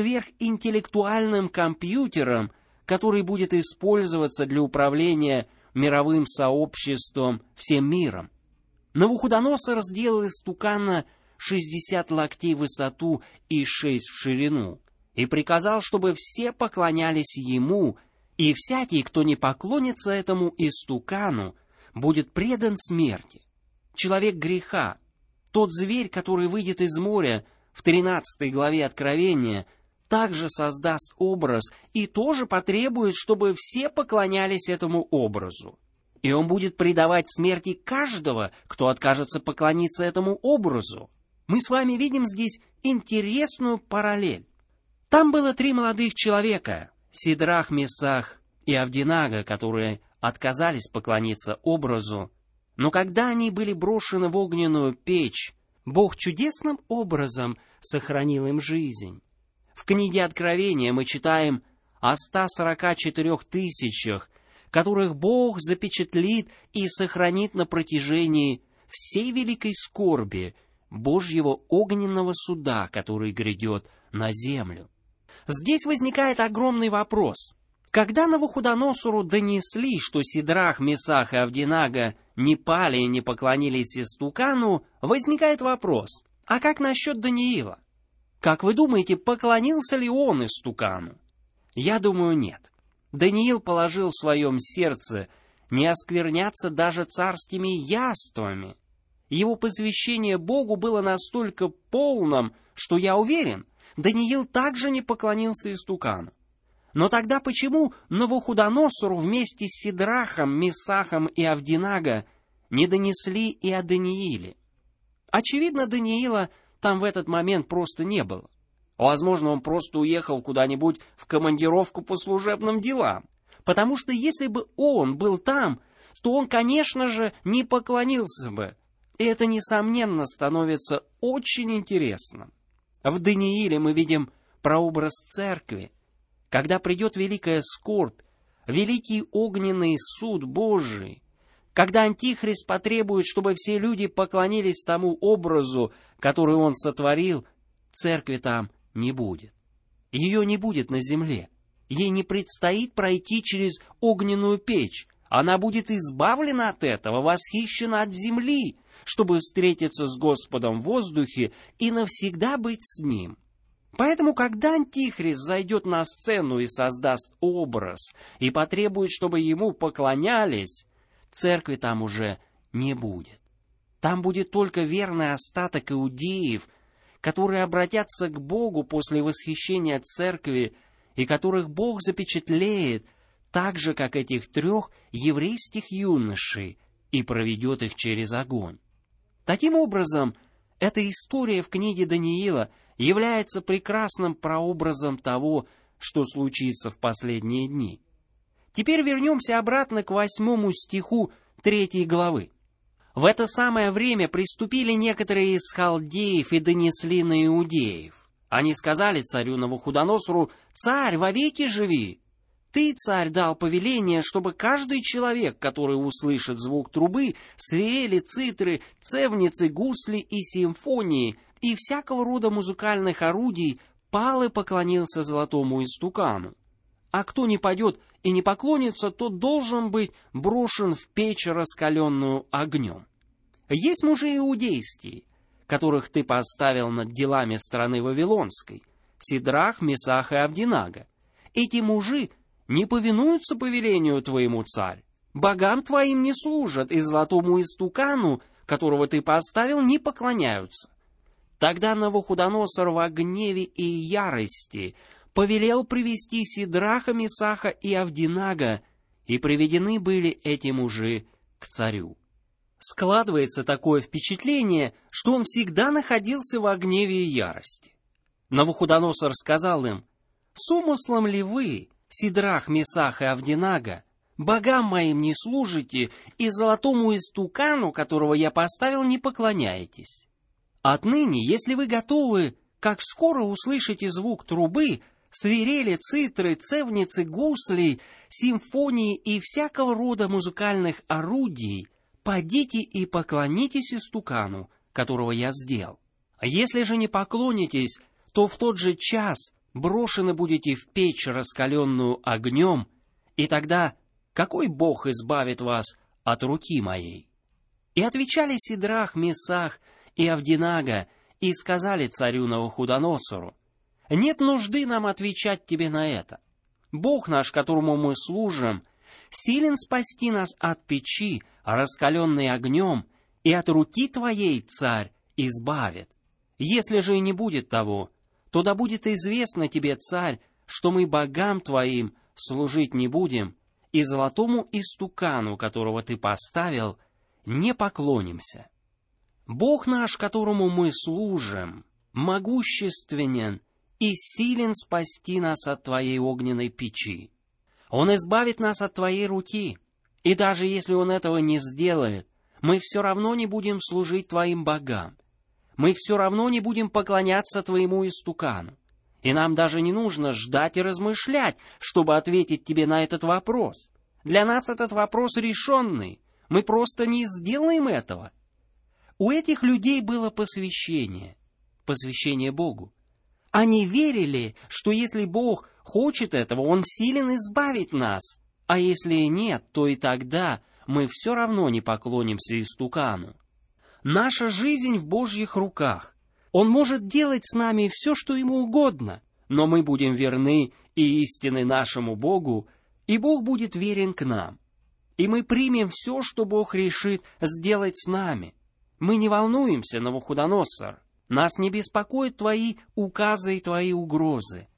сверхинтеллектуальным компьютером, который будет использоваться для управления мировым сообществом, всем миром. Навуходоносор сделал из истукана 60 локтей в высоту и 6 в ширину, и приказал, чтобы все поклонялись ему, и всякий, кто не поклонится этому истукану, будет предан смерти. Человек греха, тот зверь, который выйдет из моря в 13 главе Откровения, также создаст образ и тоже потребует, чтобы все поклонялись этому образу. И он будет предавать смерти каждого, кто откажется поклониться этому образу. Мы с вами видим здесь интересную параллель. Там было 3 молодых человека, Сидрах, Месах и Авденаго, которые отказались поклониться образу. Но когда они были брошены в огненную печь, Бог чудесным образом сохранил им жизнь. В книге Откровения мы читаем о 144 тысячах, которых Бог запечатлит и сохранит на протяжении всей великой скорби Божьего огненного суда, который грядет на землю. Здесь возникает огромный вопрос. Когда Навуходоносору донесли, что Сидрах, Месах и Авденаго не пали и не поклонились истукану, возникает вопрос: а как насчет Даниила? Как вы думаете, поклонился ли он истукану? Я думаю, нет. Даниил положил в своем сердце не оскверняться даже царскими яствами. Его посвящение Богу было настолько полным, что, я уверен, Даниил также не поклонился истукану. Но тогда почему Навуходоносору вместе с Сидрахом, Месахом и Авденаго не донесли и о Данииле? Очевидно, Даниила там в этот момент просто не было. Возможно, он просто уехал куда-нибудь в командировку по служебным делам. Потому что если бы он был там, то он, конечно же, не поклонился бы. И это, несомненно, становится очень интересным. В Данииле мы видим прообраз церкви. Когда придет великая скорбь, великий огненный суд Божий, когда Антихрист потребует, чтобы все люди поклонились тому образу, который он сотворил, церкви там не будет. Ее не будет на земле. Ей не предстоит пройти через огненную печь. Она будет избавлена от этого, восхищена от земли, чтобы встретиться с Господом в воздухе и навсегда быть с Ним. Поэтому, когда Антихрист зайдет на сцену и создаст образ, и потребует, чтобы ему поклонялись, церкви там уже не будет. Там будет только верный остаток иудеев, которые обратятся к Богу после восхищения церкви, и которых Бог запечатлеет, так же, как этих 3 еврейских юношей, и проведет их через огонь. Таким образом, эта история в книге Даниила является прекрасным прообразом того, что случится в последние дни. Теперь вернемся обратно к 8 стиху 3 главы. «В это самое время приступили некоторые из халдеев и донесли на иудеев. Они сказали царю Навуходоносору: «Царь, вовеки живи! Ты, царь, дал повеление, чтобы каждый человек, который услышит звук трубы, свирели, цитры, цевницы, гусли и симфонии и всякого рода музыкальных орудий, пал и поклонился золотому истукану. А кто не пойдет и не поклонится, тот должен быть брошен в печь, раскаленную огнем. Есть мужи иудейские, которых ты поставил над делами страны Вавилонской, Сидрах, Месах и Авденаго. Эти мужи не повинуются повелению твоему, царь, богам твоим не служат, и золотому истукану, которого ты поставил, не поклоняются». Тогда Навуходоносор во гневе и ярости повелел привести Сидраха, Месаха и Авденаго, и приведены были эти мужи к царю. Складывается такое впечатление, что он всегда находился во гневе и ярости. Навуходоносор сказал им: «С умыслом ли вы, Сидрах, Месах и Авденаго, богам моим не служите, и золотому истукану, которого я поставил, не поклоняетесь? Отныне, если вы готовы, как скоро услышите звук трубы, свирели, цитры, цевницы, гуслей, симфонии и всякого рода музыкальных орудий, подите и поклонитесь истукану, которого я сделал. Если же не поклонитесь, то в тот же час брошены будете в печь, раскаленную огнем, и тогда какой Бог избавит вас от руки моей?» И отвечали Сидрах, Месах и Авденаго, и сказали царю Навуходоносору: «Нет нужды нам отвечать тебе на это. Бог наш, которому мы служим, силен спасти нас от печи, раскаленной огнем, и от руки твоей, царь, избавит. Если же и не будет того, то да будет известно тебе, царь, что мы богам твоим служить не будем, и золотому истукану, которого ты поставил, не поклонимся. Бог наш, которому мы служим, могущественен и силен спасти нас от твоей огненной печи. Он избавит нас от твоей руки, и даже если он этого не сделает, мы все равно не будем служить твоим богам. Мы все равно не будем поклоняться твоему истукану. И нам даже не нужно ждать и размышлять, чтобы ответить тебе на этот вопрос. Для нас этот вопрос решенный. Мы просто не сделаем этого. У этих людей было посвящение Богу. Они верили, что если Бог хочет этого, Он силен избавить нас, а если и нет, то и тогда мы все равно не поклонимся истукану. Наша жизнь в Божьих руках. Он может делать с нами все, что Ему угодно, но мы будем верны и истинны нашему Богу, и Бог будет верен к нам. И мы примем все, что Бог решит сделать с нами. Мы не волнуемся, Навуходоносор. Нас не беспокоят твои указы и твои угрозы.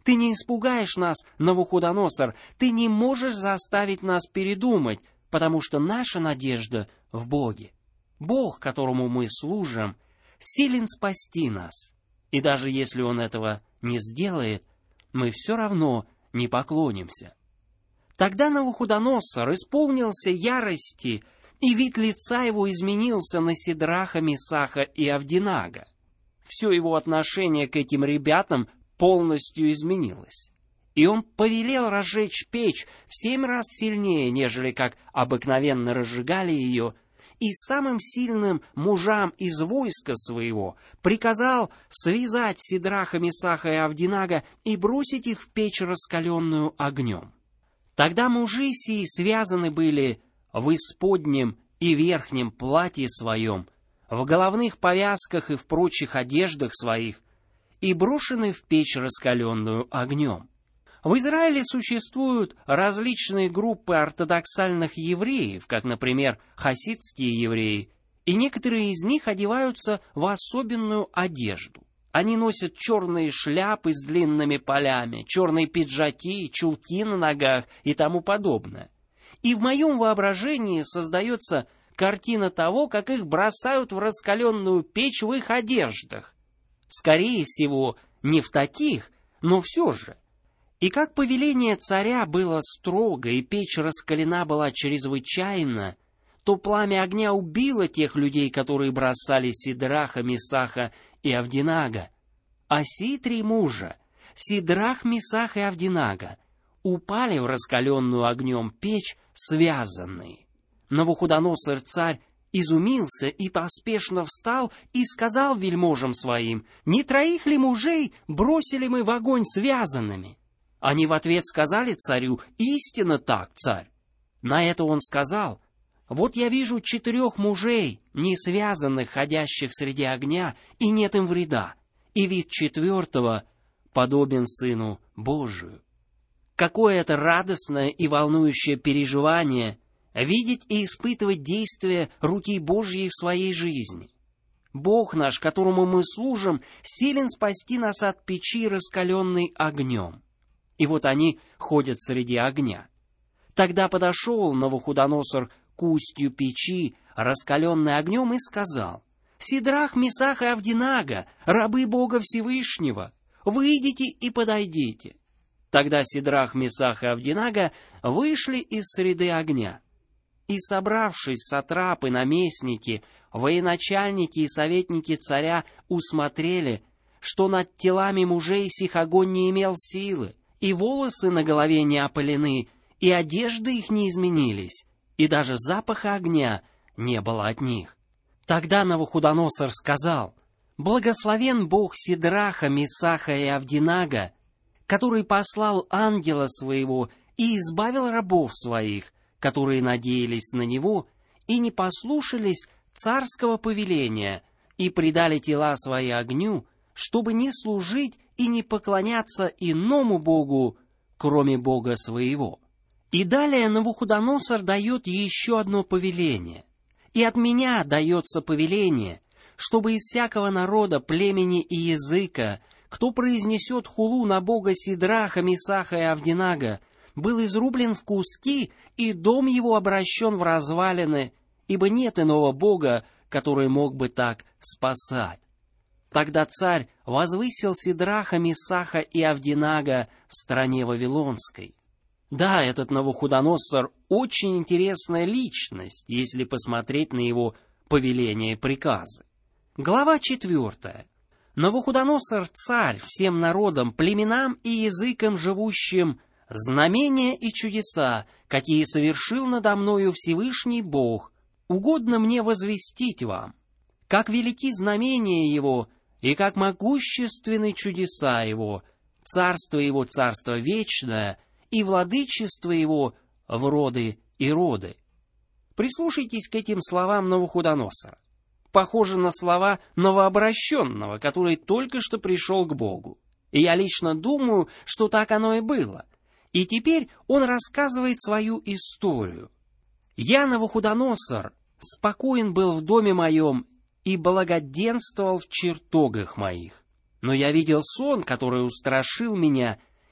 Ты не испугаешь нас, Навуходоносор, ты не можешь заставить нас передумать, потому что наша надежда в Боге. Бог, которому мы служим, силен спасти нас. И даже если Он этого не сделает, мы все равно не поклонимся». Тогда Навуходоносор исполнился ярости, и вид лица его изменился на Сидраха, Месаха и Авдинага. Все его отношение к этим ребятам полностью изменилось. И он повелел разжечь печь в 7 раз сильнее, нежели как обыкновенно разжигали ее, и самым сильным мужам из войска своего приказал связать Сидраха, Месаха и Авдинага и бросить их в печь, раскаленную огнем. Тогда мужи сии связаны были в исподнем и верхнем платье своем, в головных повязках и в прочих одеждах своих, и брошены в печь, раскаленную огнем. В Израиле существуют различные группы ортодоксальных евреев, как, например, хасидские евреи, и некоторые из них одеваются в особенную одежду. Они носят черные шляпы с длинными полями, черные пиджаки, чулки на ногах и тому подобное. И в моем воображении создается картина того, как их бросают в раскаленную печь в их одеждах. Скорее всего, не в таких, но все же. И как повеление царя было строго, и печь раскалена была чрезвычайно, то пламя огня убило тех людей, которые бросали Сидраха, Месаха и Авдинага. А сии 3 мужа, Сидрах, Месах и Авдинага, упали в раскаленную огнем печь связанные. Навуходоносор царь изумился и поспешно встал и сказал вельможам своим: «Не 3 ли мужей бросили мы в огонь связанными?» Они в ответ сказали царю: «Истинно так, царь». На это он сказал: «Вот я вижу 4 мужей, не связанных, ходящих среди огня, и нет им вреда, и вид 4-го подобен Сыну Божию». Какое это радостное и волнующее переживание видеть и испытывать действие руки Божьей в своей жизни. Бог наш, которому мы служим, силен спасти нас от печи, раскаленной огнем. И вот они ходят среди огня. Тогда подошел Навуходоносор к устью печи, раскаленной огнем, и сказал: «Сидрах, Месах и Авдинага, рабы Бога Всевышнего, выйдите и подойдите». Тогда Сидрах, Месах и Авдинага вышли из среды огня. И, собравшись, сатрапы, наместники, военачальники и советники царя усмотрели, что над телами мужей сих огонь не имел силы, и волосы на голове не опалены, и одежды их не изменились, и даже запаха огня не было от них. Тогда Навуходоносор сказал: «Благословен Бог Сидраха, Месаха и Авдинага, который послал ангела своего и избавил рабов своих, которые надеялись на него и не послушались царского повеления и предали тела свои огню, чтобы не служить и не поклоняться иному богу, кроме Бога своего». И далее Навуходоносор дает еще одно повеление. «И от меня дается повеление, чтобы из всякого народа, племени и языка, кто произнесет хулу на бога Сидраха, Месаха и Авдинага, был изрублен в куски, и дом его обращен в развалины, ибо нет иного бога, который мог бы так спасать». Тогда царь возвысил Сидраха, Месаха и Авдинага в стране Вавилонской. Да, этот Навуходоносор очень интересная личность, если посмотреть на его повеления и приказы. Глава 4. Навуходоносор царь всем народам, племенам и языкам живущим, знамения и чудеса, какие совершил надо мною Всевышний Бог, угодно мне возвестить вам, как велики знамения его и как могущественны чудеса его, царство его царство вечное, и владычество его в роды и роды. Прислушайтесь к этим словам Навуходоносора. Похоже на слова новообращенного, который только что пришел к Богу. И я лично думаю, что так оно и было. И теперь он рассказывает свою историю. «Я, Навуходоносор, спокоен был в доме моем и благоденствовал в чертогах моих. Но я видел сон, который устрашил меня,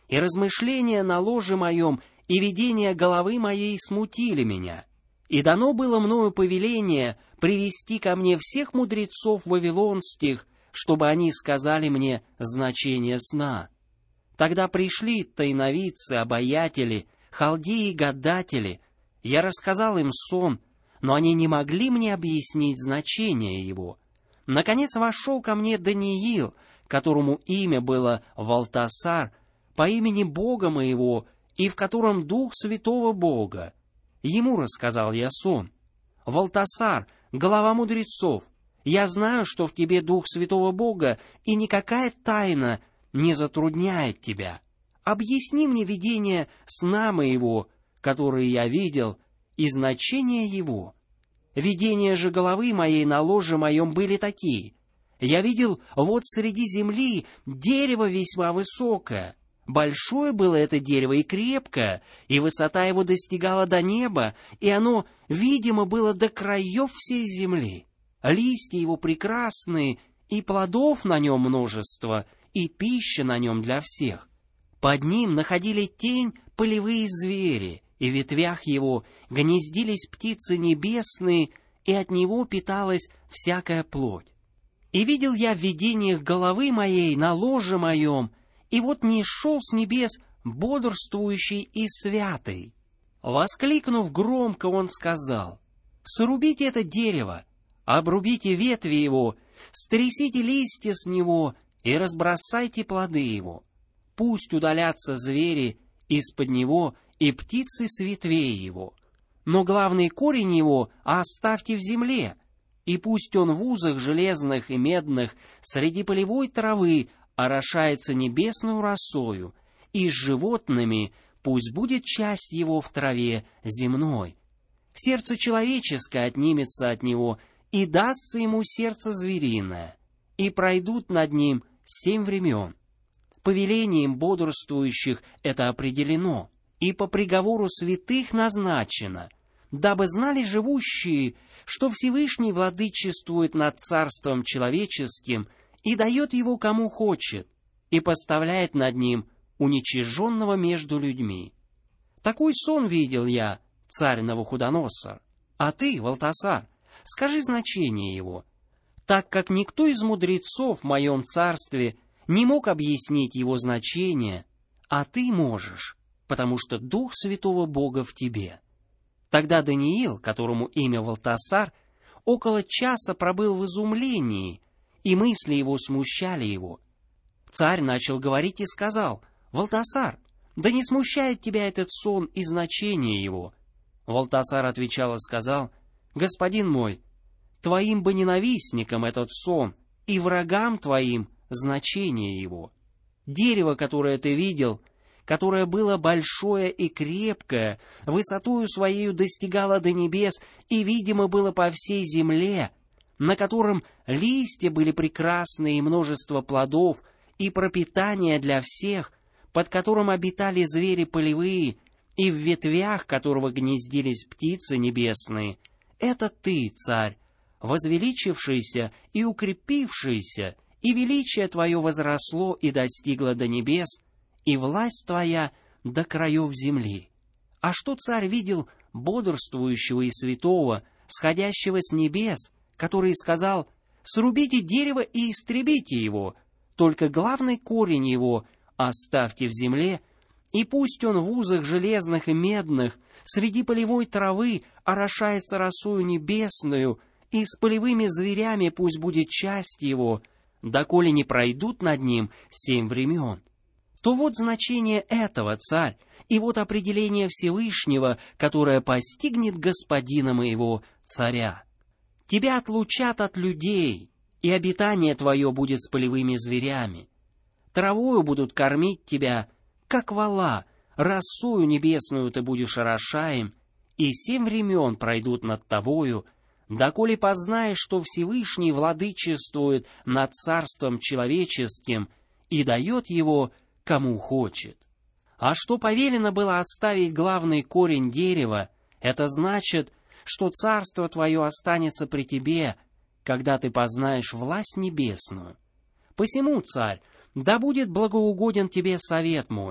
и размышления на ложе моем, и видение головы моей смутили меня. И дано было мною повеление привести ко мне всех мудрецов вавилонских, чтобы они сказали мне значение сна. Тогда пришли тайновидцы, обаятели, халдеи и гадатели. Я рассказал им сон, но они не могли мне объяснить значение его. Наконец вошел ко мне Даниил, которому имя было Валтасар, по имени Бога моего, и в котором Дух Святого Бога. Ему рассказал я сон. Валтасар, глава мудрецов, я знаю, что в тебе Дух Святого Бога, и никакая тайна не затрудняет тебя. Объясни мне видение сна моего, который я видел, и значение его. Видения же головы моей на ложе моем были такие. Я видел вот среди земли дерево весьма высокое. Большое было это дерево и крепкое, и высота его достигала до неба, и оно, видимо, было до краев всей земли. Листья его прекрасные, и плодов на нем множество, и пища на нем для всех. Под ним находили тень полевые звери, и в ветвях его гнездились птицы небесные, и от него питалась всякая плоть. И видел я в видениях головы моей на ложе моем, и вот нишел с небес бодрствующий и святый. Воскликнув громко, он сказал: «Срубите это дерево, обрубите ветви его, стрясите листья с него и разбросайте плоды его. Пусть удалятся звери из-под него и птицы с ветвей его. Но главный корень его оставьте в земле, и пусть он в узах железных и медных среди полевой травы орошается небесную росою, и с животными пусть будет часть его в траве земной. Сердце человеческое отнимется от него, и дастся ему сердце звериное, и пройдут над ним 7 времен. Повелением бодрствующих это определено, и по приговору святых назначено, дабы знали живущие, что Всевышний владычествует над царством человеческим и дает его кому хочет, и поставляет над ним уничиженного между людьми. Такой сон видел я, царь Навуходоносор. А ты, Валтасар, скажи значение его, так как никто из мудрецов в моем царстве не мог объяснить его значение, а ты можешь, потому что Дух Святого Бога в тебе». Тогда Даниил, которому имя Валтасар, около часа пробыл в изумлении, и мысли его смущали его. Царь начал говорить и сказал: «Валтасар, да не смущает тебя этот сон и значение его». Валтасар отвечал и сказал: «Господин мой, твоим бы ненавистникам этот сон, и врагам твоим значение его. Дерево, которое ты видел, которое было большое и крепкое, высотою своею достигало до небес и, видимо, было по всей земле, на котором листья были прекрасные и множество плодов, и пропитание для всех, под которым обитали звери полевые, и в ветвях которого гнездились птицы небесные, это ты, царь, возвеличившийся и укрепившийся, и величие твое возросло и достигло до небес, и власть твоя до краев земли. А что царь видел бодрствующего и святого, сходящего с небес, который сказал: «Срубите дерево и истребите его, только главный корень его оставьте в земле, и пусть он в узах железных и медных среди полевой травы орошается росою небесную, и с полевыми зверями пусть будет часть его, доколе не пройдут над ним 7 времен». То вот значение этого, царь, и вот определение Всевышнего, которое постигнет господина моего, царя. Тебя отлучат от людей, и обитание твое будет с полевыми зверями. Травою будут кормить тебя, как вола, росою небесную ты будешь орошаем, и 7 времен пройдут над тобою, доколе познаешь, что Всевышний владычествует над царством человеческим и дает его кому хочет. А что повелено было оставить главный корень дерева, это значит, что царство твое останется при тебе, когда ты познаешь власть небесную. Посему, царь, да будет благоугоден тебе совет мой.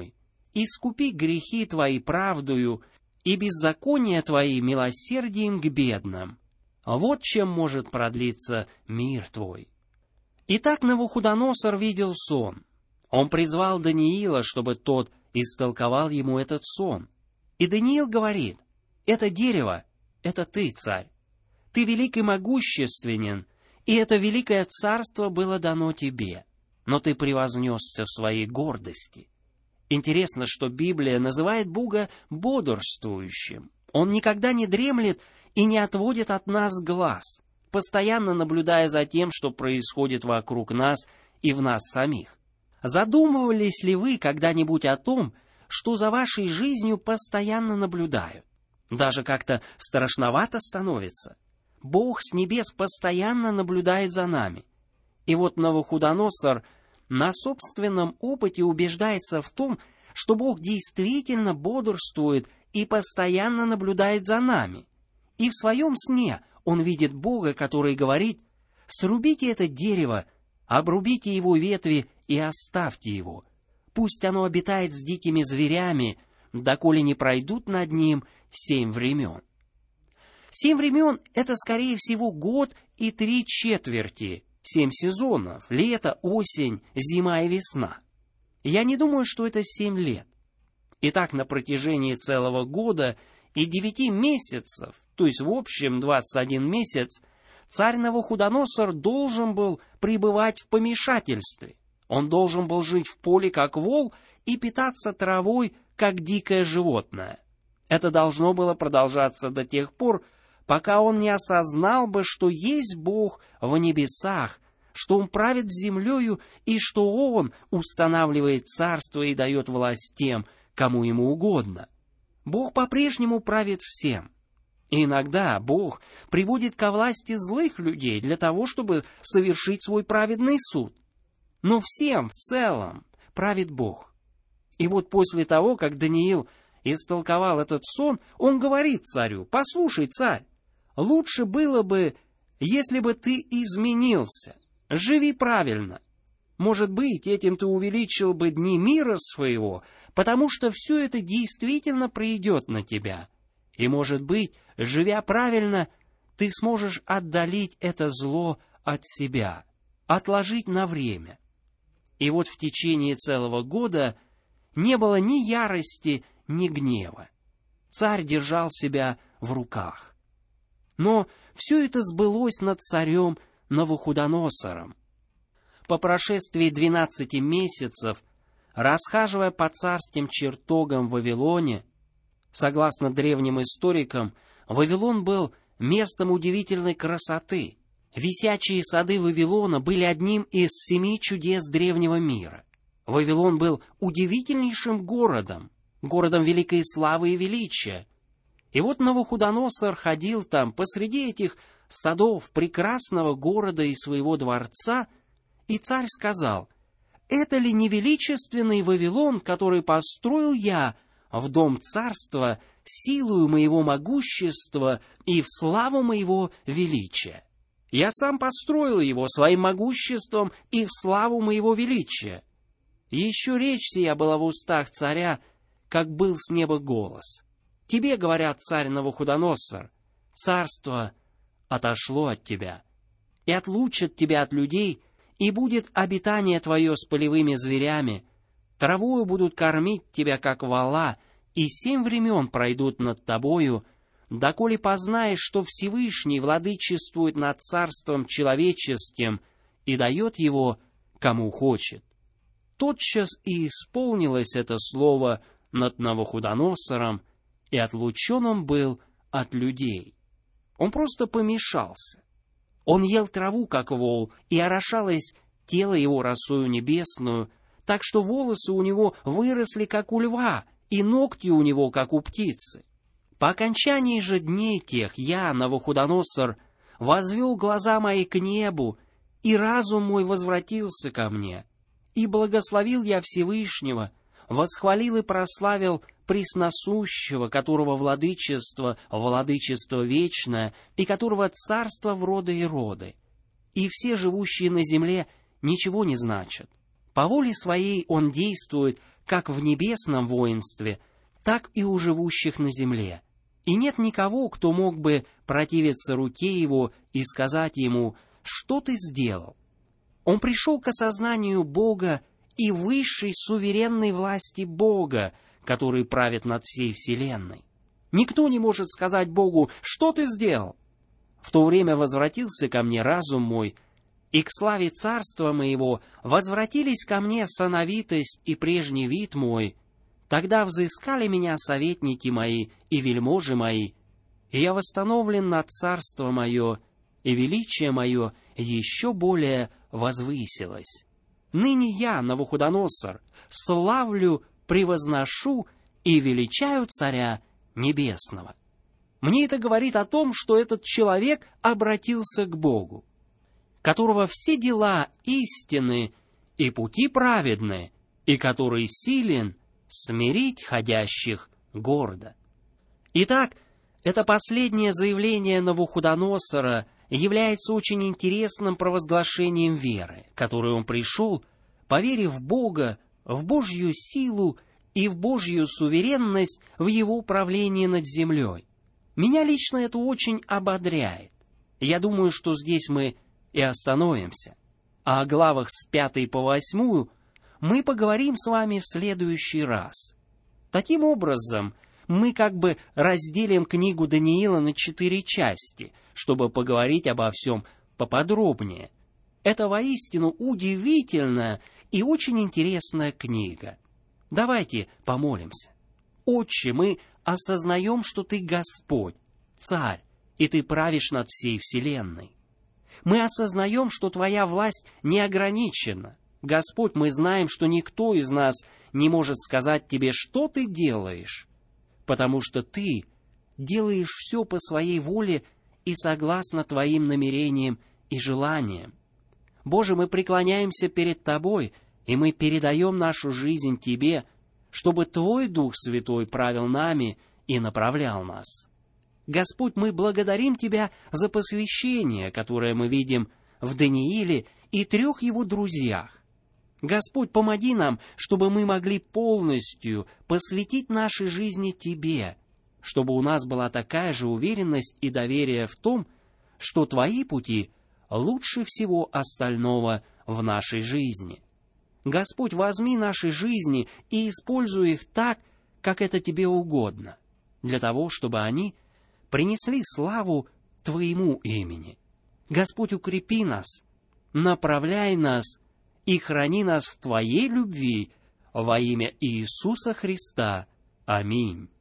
искупи грехи твои правдою, и беззакония твои милосердием к бедным. Вот чем может продлиться мир твой». Итак, Навуходоносор видел сон. Он призвал Даниила, чтобы тот истолковал ему этот сон. И Даниил говорит: «Это дерево, это ты, царь. Ты велик и могущественен, и это великое царство было дано тебе, но ты превознесся в своей гордости». Интересно, что Библия называет Бога бодрствующим. Он никогда не дремлет и не отводит от нас глаз, постоянно наблюдая за тем, что происходит вокруг нас и в нас самих. Задумывались ли вы когда-нибудь о том, что за вашей жизнью постоянно наблюдают? Даже как-то страшновато становится. Бог с небес постоянно наблюдает за нами. И вот Навуходоносор на собственном опыте убеждается в том, что Бог действительно бодрствует и постоянно наблюдает за нами. И в своем сне он видит Бога, который говорит: «Срубите это дерево, обрубите его ветви и оставьте его. Пусть оно обитает с дикими зверями, доколе не пройдут над ним 7 времен». 7 времен — это, скорее всего, год и 3/4, 7 сезонов: лето, осень, зима и весна. Я не думаю, что это 7 лет. Итак, на протяжении целого года и 9 месяцев, то есть в общем 21 месяц, царь Навуходоносор должен был пребывать в помешательстве. Он должен был жить в поле, как вол, и питаться травой, как дикое животное. Это должно было продолжаться до тех пор, пока он не осознал бы, что есть Бог в небесах, что Он правит землею и что Он устанавливает царство и дает власть тем, кому Ему угодно. Бог по-прежнему правит всем. И иногда Бог приводит ко власти злых людей для того, чтобы совершить свой праведный суд. Но всем в целом правит Бог. И вот после того, как Даниил истолковал этот сон, он говорит царю: «Послушай, царь, лучше было бы, если бы ты изменился. Живи правильно. Может быть, этим ты увеличил бы дни мира своего, потому что все это действительно придет на тебя. И, может быть, живя правильно, ты сможешь отдалить это зло от себя, отложить на время». И вот в течение целого года не было ни ярости, ни гнева. Царь держал себя в руках. Но все это сбылось над царем Навуходоносором. По прошествии 12 месяцев, расхаживая по царским чертогам в Вавилоне, согласно древним историкам, Вавилон был местом удивительной красоты. Висячие сады Вавилона были одним из 7 чудес древнего мира. Вавилон был удивительнейшим городом, городом великой славы и величия. И вот Навуходоносор ходил там посреди этих садов прекрасного города и своего дворца, и царь сказал: «Это ли не величественный Вавилон, который построил я в дом царства силою моего могущества и в славу моего величия? Я сам построил его своим могуществом и в славу моего величия». И еще речь сия была в устах царя, как был с неба голос: «Тебе, говорят, царь Навуходоносор, царство отошло от тебя, и отлучат тебя от людей, и будет обитание твое с полевыми зверями, травою будут кормить тебя, как вола, и 7 времен пройдут над тобою, доколе познаешь, что Всевышний владычествует над царством человеческим и дает его, кому хочет». Тотчас и исполнилось это слово над Навуходоносором, и отлучен он был от людей. Он просто помешался. Он ел траву, как вол, и орошалось тело его росою небесную, так что волосы у него выросли, как у льва, и ногти у него, как у птицы. По окончании же дней тех я, Навуходоносор, возвел глаза мои к небу, и разум мой возвратился ко мне. И благословил я Всевышнего, восхвалил и прославил Пресносущего, которого владычество вечное, и которого царство в роды и роды. И все живущие на земле ничего не значат. По воле своей он действует, как в небесном воинстве, так и у живущих на земле. И нет никого, кто мог бы противиться руке его и сказать ему: «Что ты сделал?» Он пришел к осознанию Бога и высшей суверенной власти Бога, который правит над всей вселенной. Никто не может сказать Богу: «Что ты сделал?» В то время возвратился ко мне разум мой, и к славе царства моего возвратились ко мне сановитость и прежний вид мой. Тогда взыскали меня советники мои и вельможи мои, и я восстановлен над царство мое, и величие мое еще более возвысилось. Ныне я, Навуходоносор, славлю, превозношу и величаю Царя Небесного. Мне это говорит о том, что этот человек обратился к Богу, которого все дела истинны и пути праведны, и который силен смирить ходящих гордо. Итак, это последнее заявление Навуходоносора является очень интересным провозглашением веры, которой он пришел, поверив в Бога, в Божью силу и в Божью суверенность в его управлении над землей. Меня лично это очень ободряет. Я думаю, что здесь мы и остановимся. А о главах с 5 по 8 мы поговорим с вами в следующий раз. Таким образом, мы как бы разделим книгу Даниила на 4 части, чтобы поговорить обо всем поподробнее. Это воистину удивительная и очень интересная книга. Давайте помолимся. Отче, мы осознаем, что Ты Господь, Царь, и Ты правишь над всей вселенной. Мы осознаем, что Твоя власть не ограничена. Господь, мы знаем, что никто из нас не может сказать Тебе, что Ты делаешь, потому что Ты делаешь все по Своей воле и согласно Твоим намерениям и желаниям. Боже, мы преклоняемся перед Тобой, и мы передаем нашу жизнь Тебе, чтобы Твой Дух Святой правил нами и направлял нас. Господь, мы благодарим Тебя за посвящение, которое мы видим в Данииле и 3 его друзьях. Господь, помоги нам, чтобы мы могли полностью посвятить нашей жизни Тебе, чтобы у нас была такая же уверенность и доверие в том, что Твои пути лучше всего остального в нашей жизни. Господь, возьми наши жизни и используй их так, как это Тебе угодно, для того, чтобы они принесли славу Твоему имени. Господь, укрепи нас, направляй нас и храни нас в Твоей любви во имя Иисуса Христа. Аминь.